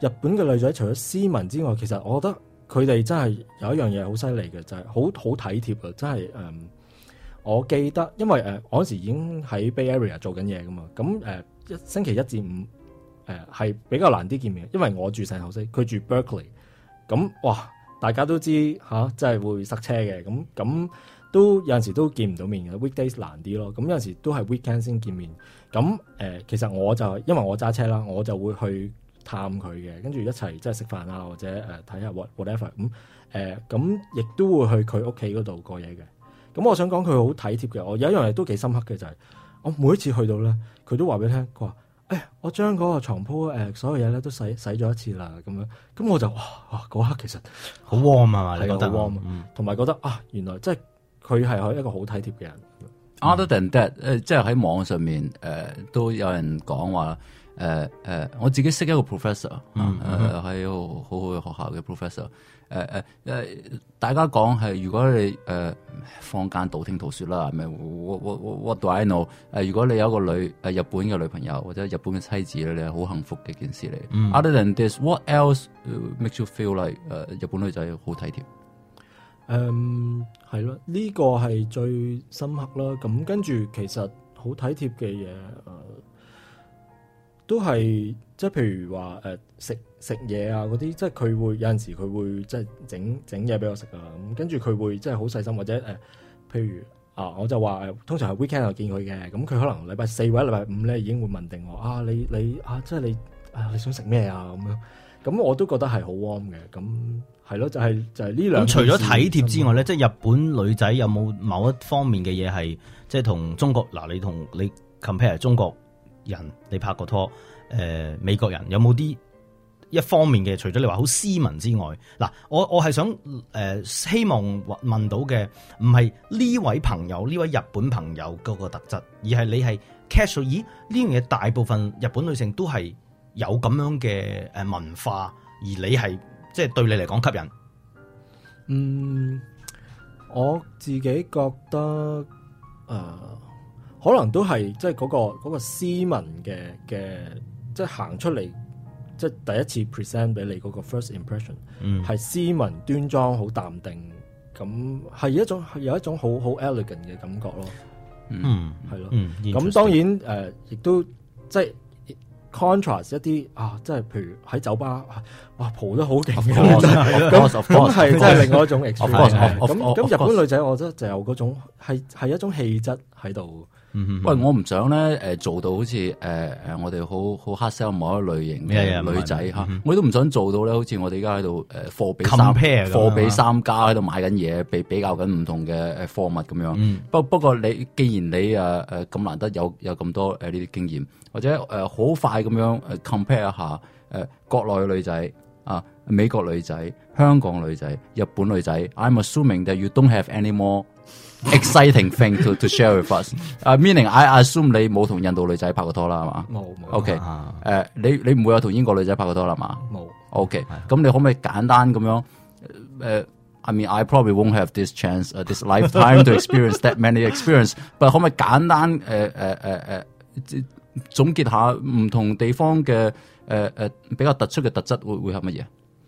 日本嘅女仔除咗斯文之外，其實我覺得佢哋真係有一樣嘢好犀利嘅，就係好體貼啊！真係我記得，因為我嗰時已經喺 Bay Area 做緊嘢噶嘛，咁星期一至五係比較難啲見面，因為我住聖荷西，佢住 Berkeley， 咁哇大家都知真係會塞車嘅，咁都有陣時都見唔到面嘅 ，weekdays 難啲咯，咁有陣時都係 weekend 先見面，咁其實我就因為我揸車啦，我就會去探佢嘅，跟住一齊即係食飯啊，或者睇下 whatever 咁亦都會去佢屋企嗰度過夜嘅。咁我想講佢好體貼嘅，我有一樣嘢都幾深刻嘅就係、我每一次去到咧，佢都話俾你聽，佢話我將嗰個床鋪所有嘢咧都洗咗一次啦，咁樣，咁我就哇嗰刻其實好 warm 啊嘛，你覺得好 warm，同埋覺得原來即係佢係一個好體貼嘅人。 Other than that，即係喺網上面都有人講話。我自己識一個 professor， 喺一個好好嘅學校嘅 professor，大家講係如果你坊間道聽途說啦，係咪 what do I know？ 如果你有一個日本嘅女朋友或者日本嘅妻子咧，你係好幸福嘅一件事嚟。Other than this，what else makes you feel like 日本女仔好體貼？ 係咯，呢個係最深刻啦。咁跟住其實好體貼嘅嘢都係即係譬如話食嘢啊嗰啲，即係佢會有陣時佢會即係整嘢俾我食啊，咁跟住佢會即係好細心，或者譬如我就話通常係 weekend 我見佢嘅，咁佢可能禮拜四或者禮拜五咧已經會問定我你即係你想食咩啊咁樣，咁我都覺得係好 warm 嘅，咁係咯，就係呢兩。咁除咗體貼之外咧，即係日本女仔有冇某一方面嘅嘢係即係同中國你 compare 中國人你拍過拖美國人有冇啲一方面嘅？除咗你話好斯文之外，我係想希望問到嘅唔係呢位朋友呢位日本朋友嗰個特質，而係你係 catch 到咦呢樣嘢大部分日本女性都係有咁樣嘅文化，而你係即係對你嚟講吸引。我自己覺得可能都係即係嗰個斯文嘅，即係行出嚟，即係第一次 present 俾你嗰個 first impression，係斯文端莊，好淡定，咁係有一種好 elegant 嘅感覺咯。係咯。咁當然亦都即係 contrast 一啲即係譬如喺酒吧哇蒲得好勁嘅，咁係真係另外一種 experience。咁日本女仔我覺得就有嗰種係一種氣質喺度。 喂，我唔想咧做到好似我哋好 hard sell 某一類型嘅女仔嚇，我都唔想做到咧，好似我哋而家喺度貨比三家喺度買緊嘢，比較緊唔同嘅貨物咁樣。不過你既然你咁難得有咁多呢啲經驗，或者好快咁樣compare 一下國內嘅女仔美國女仔、香港女仔、日本女仔 ，I'm assuming that you don't have any more exciting thing to share with us. Meaning I assume 你冇同印度女仔拍過拖啦，係嘛？ 冇。 OK，你唔會有同英國女仔拍過拖啦嘛？ 冇。 OK，咁你可唔可以簡單咁樣I mean, I probably won't have this chance, this lifetime to experience that many experience. But 可唔可以簡單總結下唔同地方嘅比較突出嘅特質會係乜嘢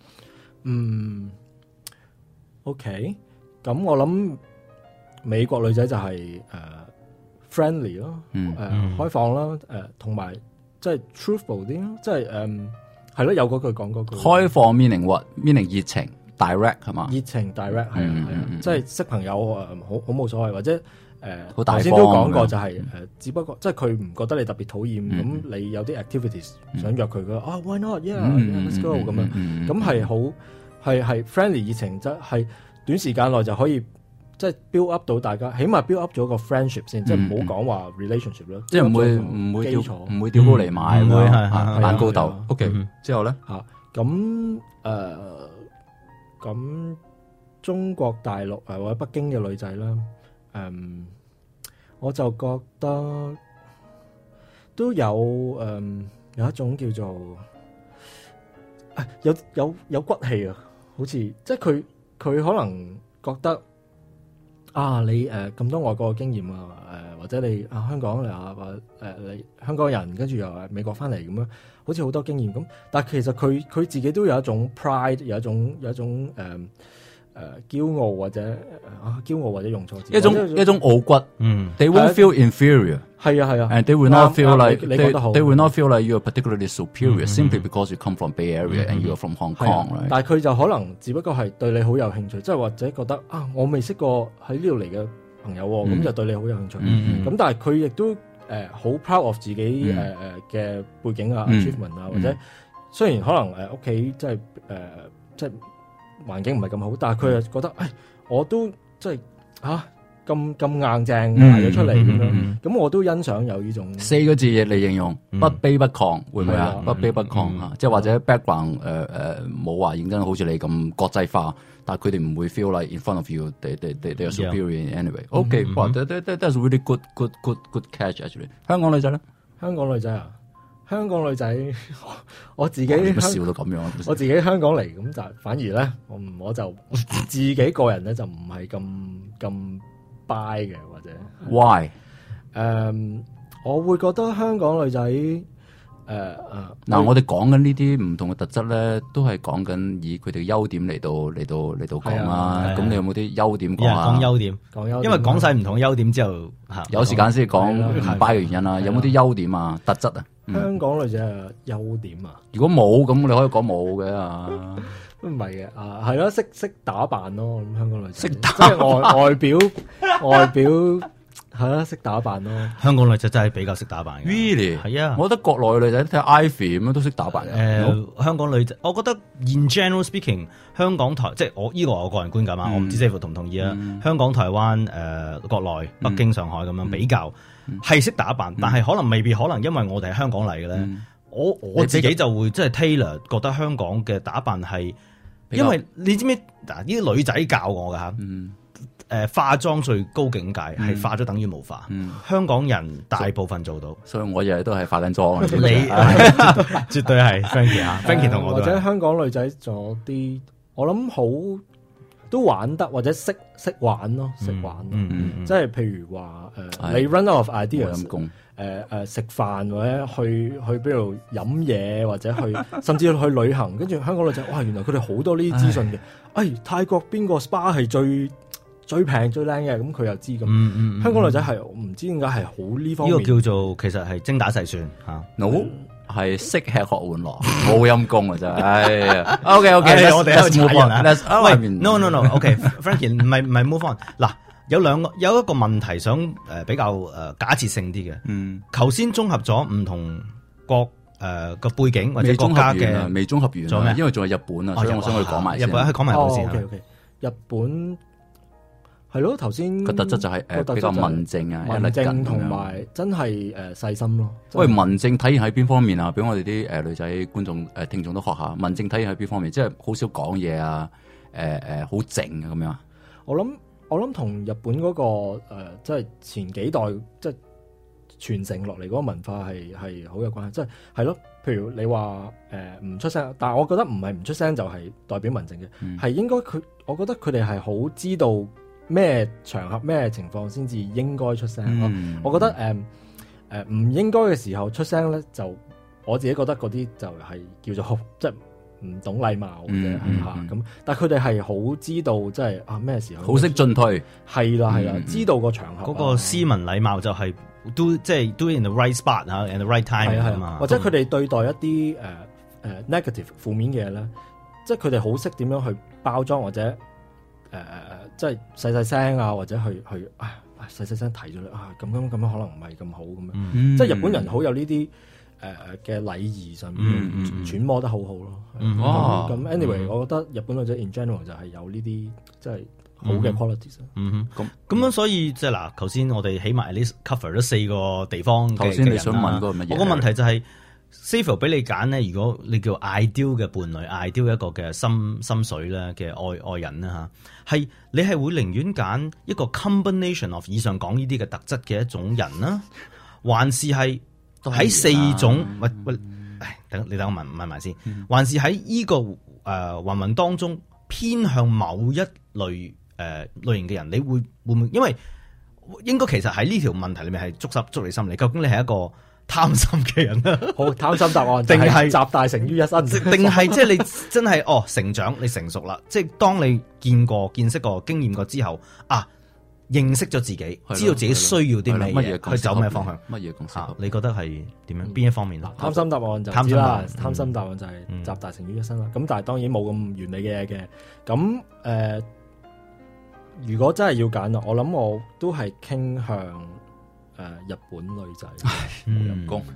？OK，咁我諗美國女仔就係friendly 咯，開放啦，同埋即係 truthful 啲咯，即係係咯，有嗰句講嗰句。 開放 meaning what？meaning 熱情 direct 係嘛？ 熱情 direct 係啊，即係識朋友好冇所謂，或者好大方。 頭先都講過就係只不過即係佢唔覺得你特別討厭，咁你有啲 activities 想約佢嘅，why not？Yeah，let's go 咁樣，咁係好係 friendly 熱情，即係短時間內就可以即係 build up 到大家，起碼 build up 咗個 friendship 先，即係唔好講話 relationship 咯， 即係唔會吊高嚟買，唔會扮高竇。OK，之後咧咁中國大陸或者北京嘅女仔啦，我就覺得都有一種叫做有骨氣啊，好似即係佢可能覺得你咁多外國嘅經驗或者你香港你香港人跟住又美國翻嚟咁樣，好似好多經驗咁。但係其實佢自己都有一種 pride， 有一種驕傲或者用錯字， 一種傲骨。They won't feel inferior。係啊。 And they will not feel like they will not feel like you are particularly superior simply because you come from Bay Area and you are from Hong Kong。 但係佢就可能只不過係對你好有興趣，即係或者覺得我未識過喺呢度嚟嘅朋友，咁就對你好有興趣。咁但係佢亦都好 proud of 自己嘅背景啊 achievement 啊，或者雖然可能屋企即係環境唔係咁好，但係佢又覺得我都即係咁硬正捱咗出嚟咁樣，咁我都欣賞有呢種 4個字嚟形容，不卑不亢，會唔會啊？不卑不亢啊，即係或者 background 冇話認真好似你咁國際化，但係佢哋唔會 feel like in front of you they are superior in anyway。Okay， that's really good catch actually。香港女仔咧？ 香港女仔啊？香港女仔，我自己笑到咁樣， 我自己香港嚟，咁就反而咧，我就自己個人咧就唔係咁 buy 嘅，或者 why？ 我會覺得香港女仔我哋講緊呢啲唔同嘅特質咧，都係講緊以佢哋嘅優點嚟到講啦。咁你有冇啲優點講啊？ 講優點，因為講晒唔同嘅優點之後， 有時間先講唔 buy 嘅原因啦。有冇啲優點啊？特質啊？ 香港女仔嘅優點啊？ 如果冇咁，你可以講冇嘅啊。 唔係嘅係咯，識打扮咯。咁香港女仔即係外表係啦，識打扮咯。 香港女仔真係比較識打扮嘅。 Really？ 係啊， 我覺得國內嘅女仔睇下 Ivy 咁樣都識打扮嘅。 香港女仔，我覺得 in general speaking， 香港台即係我呢個我個人觀感啊，我唔知師傅同唔同意啊。香港、台灣、國內、北京、上海咁樣比較係識打扮，但係可能未必可能，因為我哋係香港嚟嘅咧。我自己就會即係 Taylor 覺得香港嘅打扮係，因為你知唔知嗱？呢啲女仔教我㗎嚇，化妝最高境界係化咗等於冇化。香港人大部分做到， 所以我日日都係化緊妝。 你絕對係 Frankie 啊，Frankie 同我都係。 或者香港女仔做啲，我諗好都玩得，或者識玩咯，識玩。即係譬如話你 run out of ideas。食飯或者去邊度飲嘢，或者甚至去旅行，跟住香港女仔，哇！原來佢哋好多呢啲資訊嘅。泰國邊個 SPA 係最平最靚嘅，咁佢又知咁。香港女仔係唔知點解係好呢方面。 呢個叫做其實係精打細算嚇。 係識吃喝玩樂，冇陰功啊真係。OK， 我哋喺度踩人啊。喂 ，no，OK，Frankie 唔係 move on 嗱。有一個問題想比較假設性啲嘅，頭先綜合咗唔同國個背景或者國家嘅， 未綜合完，做咩？因為仲係日本啊，所以我想去講埋先。 日本講埋好先。 OK， 日本係咯，頭先個特質就係比較文靜啊， 文靜同埋真係細心咯。 喂，文靜體現喺邊方面啊？俾我哋啲女仔觀眾聽眾都學下，文靜體現喺邊方面？即係好少講嘢啊，好靜啊咁樣。 我諗同日本嗰個即係前幾代即係傳承落嚟嗰個文化係好有關係，即係咯。譬如你話唔出聲，但係我覺得唔係唔出聲就係代表文靜嘅，係應該我覺得佢哋係好知道咩場合咩情況先至應該出聲咯。我覺得唔應該嘅時候出聲咧，就我自己覺得嗰啲就係叫做即係唔懂禮貌嘅嚇咁，但係佢哋係好知道即係咩時候好識進退， 係啦，知道個場合嗰個斯文禮貌就係 do in the right spot 嚇 and the right time 啊嘛。 或者佢哋對待一啲negative 負面嘅嘢咧，即係佢哋好識點樣去包裝，或者即係細聲啊，或者去細聲提咗你咁樣可能唔係咁好咁樣。即係日本人好有呢啲嘅禮儀上面揣摩得好好咯。咁 anyway， 我覺得日本女仔 in general 就係有呢啲即係好嘅 qualities。 咁樣所以即係嗱，頭先我哋起埋 list cover 咗4個地方嘅人啦。頭先你想問個乜嘢？ 我個問題就係 Xavier 俾你揀咧，如果你叫 ideal 嘅伴侶 ideal 一個嘅心水咧嘅愛人啦嚇，係你係會寧願揀一個 combination of 以上講呢啲嘅特質嘅一種人啦，還是係喺4種喂，等我問埋先，還是喺呢個芸芸當中偏向某一類型嘅人，你會唔會？因為應該其實喺呢條問題裏面係捉你心理，究竟你係一個貪心嘅人啊？ 好，貪心答案定係集大成於一身， 定係即係你真係成長，你成熟啦，即係當你見識過、經驗過之後啊，認識咗自己，知道自己需要啲咩嘢，去走咩方向？ 乜嘢公司？ 你覺得係點樣？邊一方面？ 貪心答案就知啦，貪心答案就係集大成於一身啦。咁但係當然冇咁完美嘅嘢嘅。咁如果真係要揀，我諗我都係傾向日本女仔，冇人工。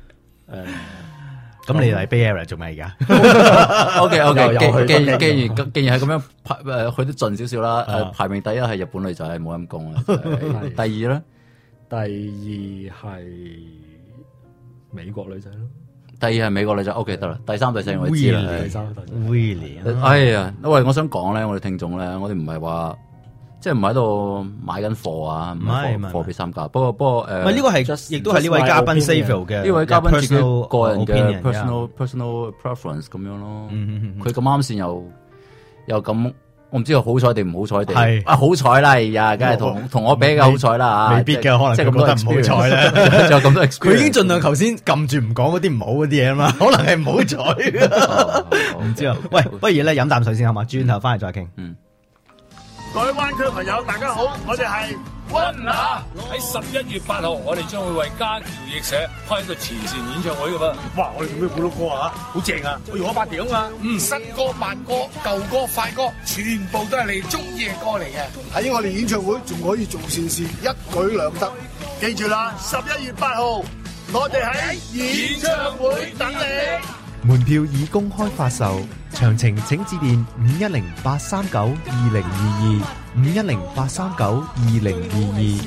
咁你嚟 Bay Area 做咩而家 ？OK， 既然係咁樣去得盡少少啦。排名第一係日本女仔，冇陰功啊。第二咧， 第二係美國女仔咯。 第二係美國女仔 ，OK 得啦。第三、第四我知啦。 第三 ，Really？ 哎呀，喂，我想講咧，我哋聽眾咧，我哋唔係話。即係唔喺度買緊貨啊，唔係貨俾參加。不過呢個係亦都係呢位嘉賓 Savio 嘅， 呢位嘉賓自己個人嘅 opinion, personal preference 咁樣咯。佢咁啱先又咁，我唔知好彩定唔好彩定。係好彩啦，而家梗係同我比較好彩啦嚇。 未必嘅，可能佢覺得唔好彩咧。仲有咁多 experience，佢已經盡量頭先撳住唔講嗰啲唔好嗰啲嘢啊嘛，可能係唔好彩。唔知啊，喂，不如咧飲啖水先好嘛，轉頭翻嚟再傾。 各位灣區朋友，大家好，我哋係溫拿。喺11月8號，我哋將會為家僑翼社開一個慈善演唱會㗎噃。哇！我哋做咩好多歌啊？好正啊！我用100點啊！新歌、慢歌、舊歌、快歌，全部都係你中意嘅歌嚟嘅。喺我哋演唱會仲可以做善事，一舉兩得。記住啦，11月8號，我哋喺演唱會等你。 門票已公開發售，詳情請致電510-839-2022 510-839-2022。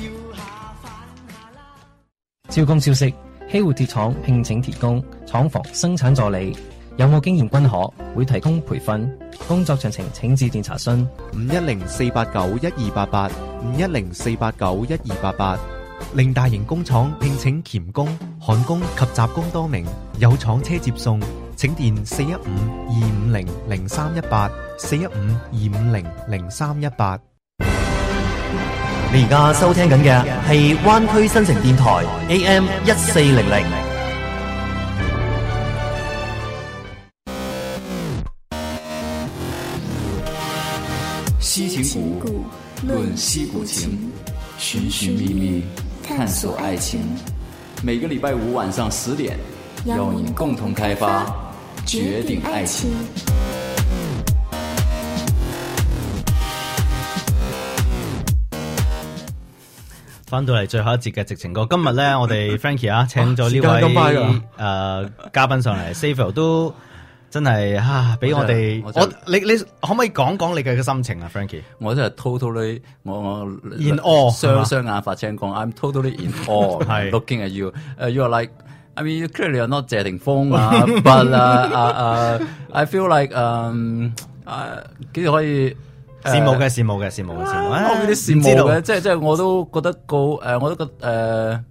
招工消息：希活鐵廠聘請鐵工、廠房生產助理，有冇經驗均可，會提供培訓。工作詳情請致電查詢 510-489-1288 510-489-1288。令大型工廠聘請鉗工、焊工及雜工多名，有廠車接送，請電415-250-0318 415-250-0318。 你而家收聽緊嘅係灣區新城電台 AM 1400。 西情谷論西谷情，尋尋覓覓探索愛情。每個禮拜五晚上10點，邀你共同開發絕頂愛情。 翻到嚟最後一節嘅矽情歌，今日咧我哋 Frankie 啊請咗呢位嘉賓上嚟，Savio 都真係俾我哋你可唔可以講講你嘅心情啊 ，Frankie？ 我真係 totally 我 in awe 雙眼發青光 ，I'm totally in awe looking at you。You are like I mean clearly you're not 謝霆鋒啊，but I feel like 幾時可以？ 羨慕嘅，我啲羨慕嘅，即係我都覺得我都覺得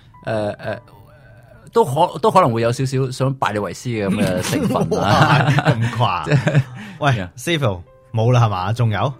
都可能會有少少想拜你為師嘅咁嘅成分啊， 咁誇？喂 ，Savio 冇啦係嘛？仲有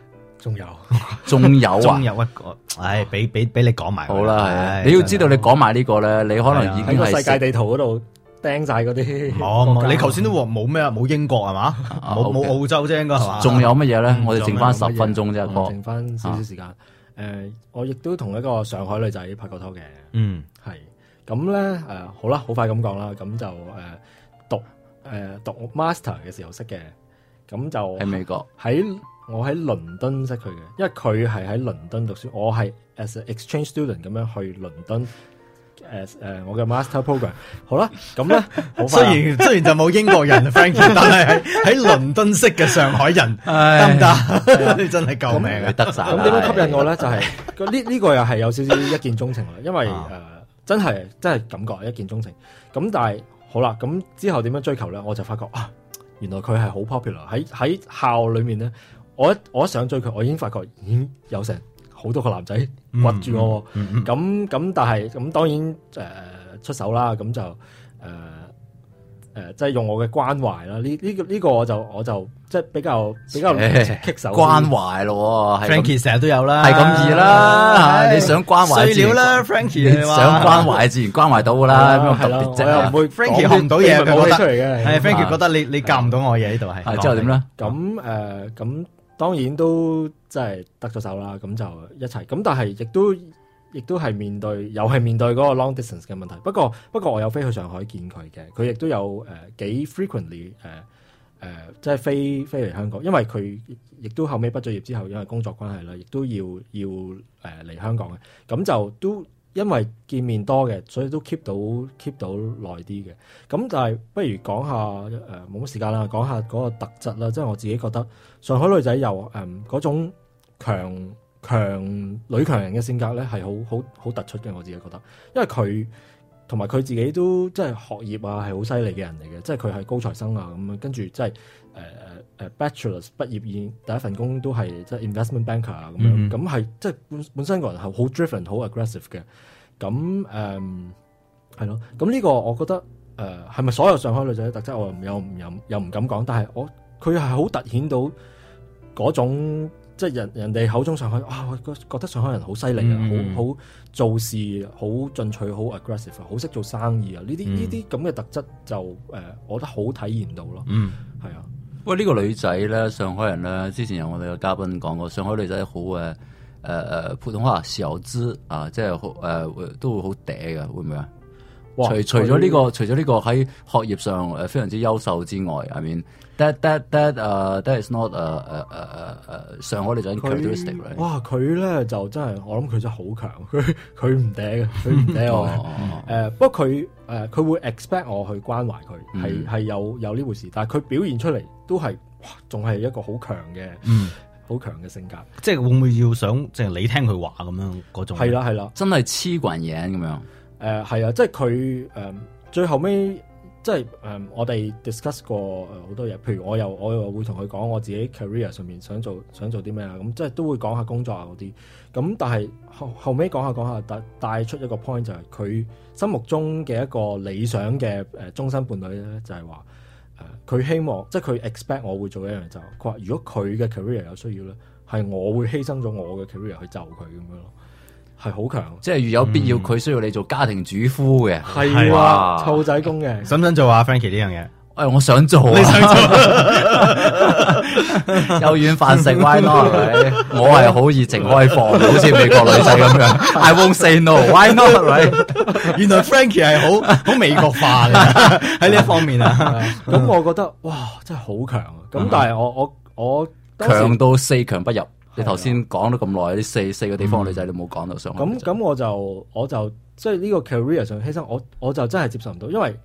一個，唉，俾你講埋。 好啦，你要知道你講埋呢個咧，你可能已經喺個世界地圖嗰度。釘晒嗰啲， 冇，你頭先都話冇咩啊？冇英國係嘛？冇澳洲啫，應該係嘛？ 仲有乜嘢咧？我哋剩翻10分鐘啫， 剩翻少少時間。我亦都同一個上海女仔拍過拖嘅。係咁咧，好啦，好快咁講啦。咁就讀 master 嘅時候識嘅，咁就喺美國。 我喺倫敦識佢嘅，因為佢係喺倫敦讀書，我係 as an exchange student 咁樣去倫敦。我嘅 master program 好啦，咁咧雖然就冇英國人 Frankie， 但係喺倫敦識嘅上海人得唔得？你真係救命啊！ 得晒。 咁點樣吸引我咧？就係呢個又係有少少一見鐘情啦，因為真係感覺一見鐘情。咁但係好啦，咁之後點樣追求咧？我就發覺原來佢係好 popular 喺校裏面咧。我一想追佢，我已經發覺已經有成好多個男仔圍住我，咁但係咁當然出手啦，咁就即係用我嘅關懷啦。呢個我就即係比較棘手。 關懷咯 ，Frankie 成日都有啦， 係咁易啦。你想關懷碎料啦 ，Frankie 你想關懷自然關懷到噶啦，咁特別啫。 我唔會 Frankie 學唔到嘢，佢覺得出嚟嘅。 係 Frankie 覺得你教唔到我嘢呢度係。 之後點咧？ 咁當然都即係得咗手啦，咁就一齊。咁但係亦都係面對嗰個 long distance 嘅問題。不過我有飛去上海見佢嘅，佢亦都有幾 frequently 即係飛嚟香港，因為佢亦都後尾畢咗業之後，因為工作關係啦，亦都要嚟香港嘅。咁就都因為見面多嘅，所以都 keep 到耐啲嘅。咁但係不如講下冇乜時間啦，講下嗰個特質啦。即係我自己覺得上海女仔有嗰種女強人嘅性格咧，係好突出嘅。我自己覺得，因為佢同埋佢自己都即係學業啊係好犀利嘅人嚟嘅，即係佢係高材生啊咁樣，跟住即係bachelors 畢業第一份工都係即係 investment banker 啊咁樣，咁係即係本身個人係好 driven 好 aggressive 嘅。咁係咯，咁呢個我覺得係咪所有上海女仔嘅特質？我又唔敢講，但係佢係好突顯到嗰種。即係人哋口中上海我覺得上海人好犀利啊，好做事好進取，好 aggressive， 好識做生意啊！呢啲咁嘅特質就我覺得好體現到咯。係啊。 喂，呢個女仔咧，上海人咧，之前有我哋嘅嘉賓講過，上海女仔好普通話小資啊，即係好都會好嗲嘅，會唔會啊？除咗呢個喺學業上非常之優秀之外，I mean that is not 上海女仔 characteristic。 哇！佢咧就真係，我諗佢真係好強，佢唔嗲嘅，佢唔嗲我。不過佢會 expect 我去關懷佢，係有呢回事，但係佢表現出嚟都係仲係一個好強嘅，好強嘅性格。 即係會唔會要想即係你聽佢話咁樣嗰種？ 係啦， 真係黐慣嘢咁樣。 係啊，即係佢最後尾，即係我哋 discuss 過好多嘢，譬如我又會同佢講我自己 career 上面想做啲咩啊，咁即係都會講下工作啊嗰啲。咁但係後尾講下帶出一個 point 就係佢心目中嘅一個理想嘅終身伴侶咧，就係話佢希望即係佢 expect 我會做一樣就係佢話如果佢嘅 career 有需要咧，係我會犧牲咗我嘅 career 去就佢咁樣咯。係好強， 即係如有必要，佢需要你做家庭主夫嘅， 係啊，湊仔公嘅， 想唔想做啊 Frankie 呢樣嘢？ 我想做，你想做，有軟飯食 ，why not？我係好熱情開放，好似美國女仔咁樣 ，I won't say no，why not？ 原來 Frankie 係好美國化嘅喺呢一方面啊。 咁我覺得哇，真係好強啊！咁但係我強到4強不入。你頭先講咗咁耐，啲四個地方嘅女仔你冇講到上海。 咁我就即係呢個 career 上犧牲，我就真係接受唔到，因為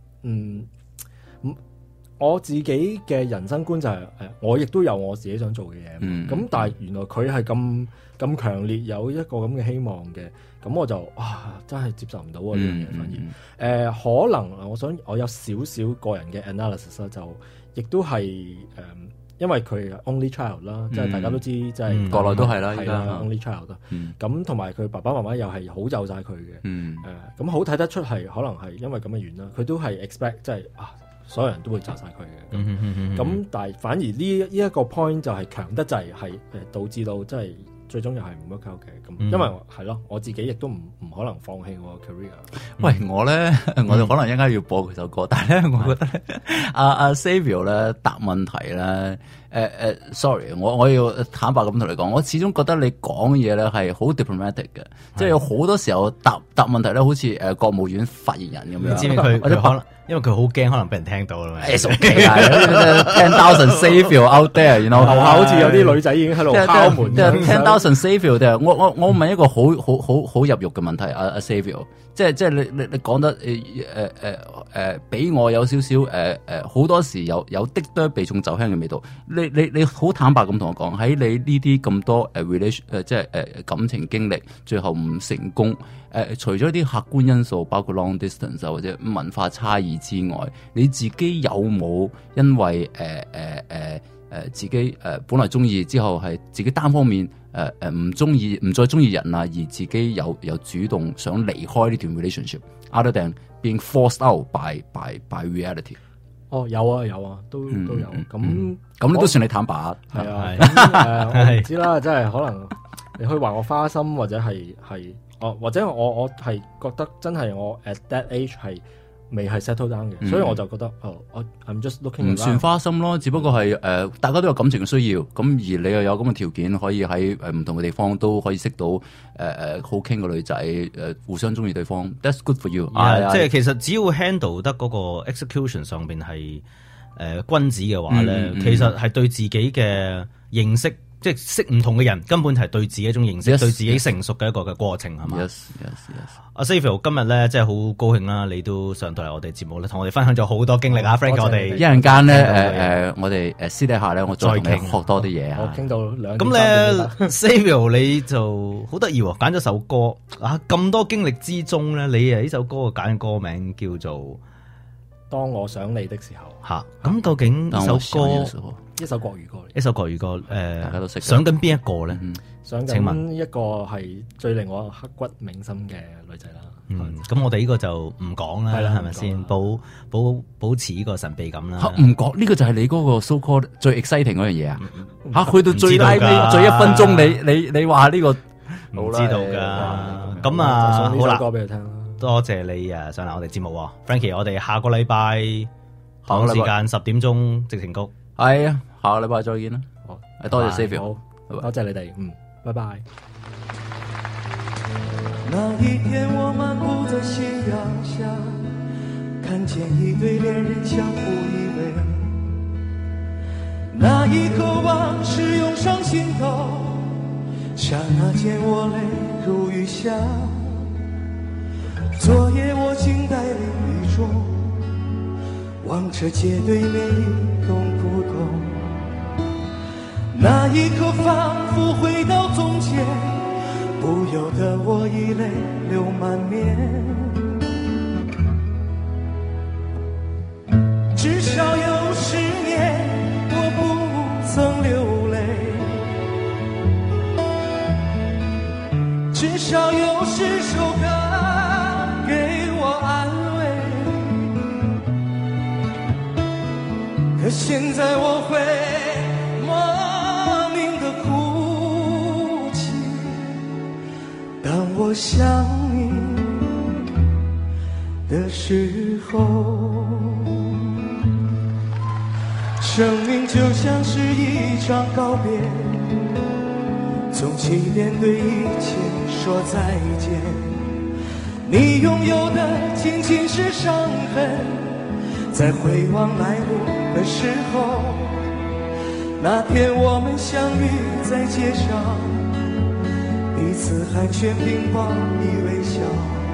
我自己嘅人生觀就係我亦都有我自己想做嘅嘢。咁但係原來佢係咁強烈有一個咁嘅希望嘅，咁我就真係接受唔到呢樣嘢。反而可能我有少少個人嘅 analysis 啦，就亦都係因為佢 only child 啦，即係大家都知，即係國內都係啦， 係啦 only child 啦。咁同埋佢爸爸媽媽又係好就晒佢嘅。咁好睇得出係可能係因為咁嘅原因啦。佢都係 expect 即係所有人都會就晒佢嘅。咁但係反而呢一個 point 就係強得滯，係導致到即係最終又係唔 work out 嘅。咁因為係咯，我自己亦都唔可能放棄我嘅 career。 喂，我哋可能應該要播佢首歌，但係咧，我覺得咧，阿 Savio 咧答問題咧。sorry， 我要坦白咁同你講，我始終覺得你講嘢咧係好 diplomatic 嘅，即係有好多時候答問題咧，好似國務院發言人咁樣。 你知唔知佢可能因為佢好驚，可能俾人聽到啦。 It's okay 啊，10,000 Savio out there，然後好似有啲女仔已經喺度敲門。 10,000 Savio， 我問一個好入肉嘅問題，阿 Savio， 即係你講得俾我有少少好多時有的多避重就輕嘅味道。你好坦白咁同我講，喺你呢啲咁多即係感情經歷，最後唔成功。除咗啲客觀因素，包括 long distance 或者文化差異之外，你自己有冇因為自己本來中意之後係自己單方面唔再中意人啊，而自己有主動想離開呢段 relationship，other than being forced out by reality。 哦，有啊，都有。咁你都算你坦白。 係啊，我唔知啦，即係可能你可以話我花心，或者係或者我係覺得真係我 at that age 係未係 settle down 嘅，所以我就覺得I'm just looking。 唔算花心咯，只不過係大家都有感情嘅需要，咁而你又有咁嘅條件，可以喺唔同嘅地方都可以識到好傾嘅女仔，互相中意對方 ，that's good for you。 即係其實只要 handle 得嗰個 execution 上邊係君子嘅話咧，其實係對自己嘅認識。即係識唔同嘅人，根本係對自己一種認識，對自己成熟嘅一個嘅過程，係嘛？ Yes。 阿 Xavier 今日咧，即係好高興啦，你都上到嚟我哋節目咧，同我哋分享咗好多經歷啊 ，Frank， 我哋一陣間咧，我哋私底下咧，我再同你學多啲嘢啊。 我傾到2 咁咧，Xavier 你就好得意喎，揀咗首歌啊！咁多經歷之中咧，你呢首歌揀嘅歌名叫做《 當我想你的時候》 嚇。咁究竟呢首歌？ 一首國語歌嚟， 一首國語歌， 大家都識。 想緊邊一個咧？ 想緊一個係最令我刻骨銘心嘅女仔啦。 咁我哋呢個就唔講啦，係咪先？保持呢個神秘感啦。 唔講呢個就係你嗰個 so called 最 exciting 嗰樣嘢啊！去到最拉尾最1分鐘，你話呢個唔知道㗎。咁啊，好啦， 歌俾佢聽啦。 多謝你上嚟我哋節目，Frankie， 我哋下個禮拜同時間10點鐘矽情谷。 係啊，下個禮拜再見啦。好，多謝 Xavier， 好，多謝你哋，拜拜。 那一天我漫步在夕陽下，看見一對戀人相互依偎，那一刻往事湧上心頭，剎那間我淚如雨下。昨夜我靜待淋雨中，望着街對面一動不動，那一刻仿佛回到從前，不由得我已淚流滿面。至少有10年我不曾流淚，至少有10首歌給我安慰，可現在我會莫名的哭泣，當我想你的時候。生命就像是一場告別，從起點對一切說再見，你擁有的僅僅是傷痕，在回望來路的時候，那天我們相遇在街上，彼此寒暄擁抱依微笑，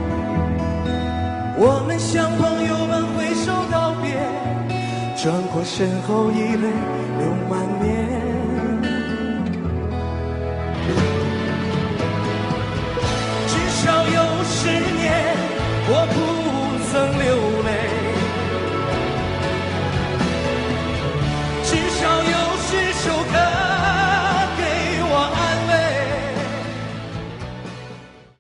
我們像朋友們揮手道別，轉過身後已淚流滿面。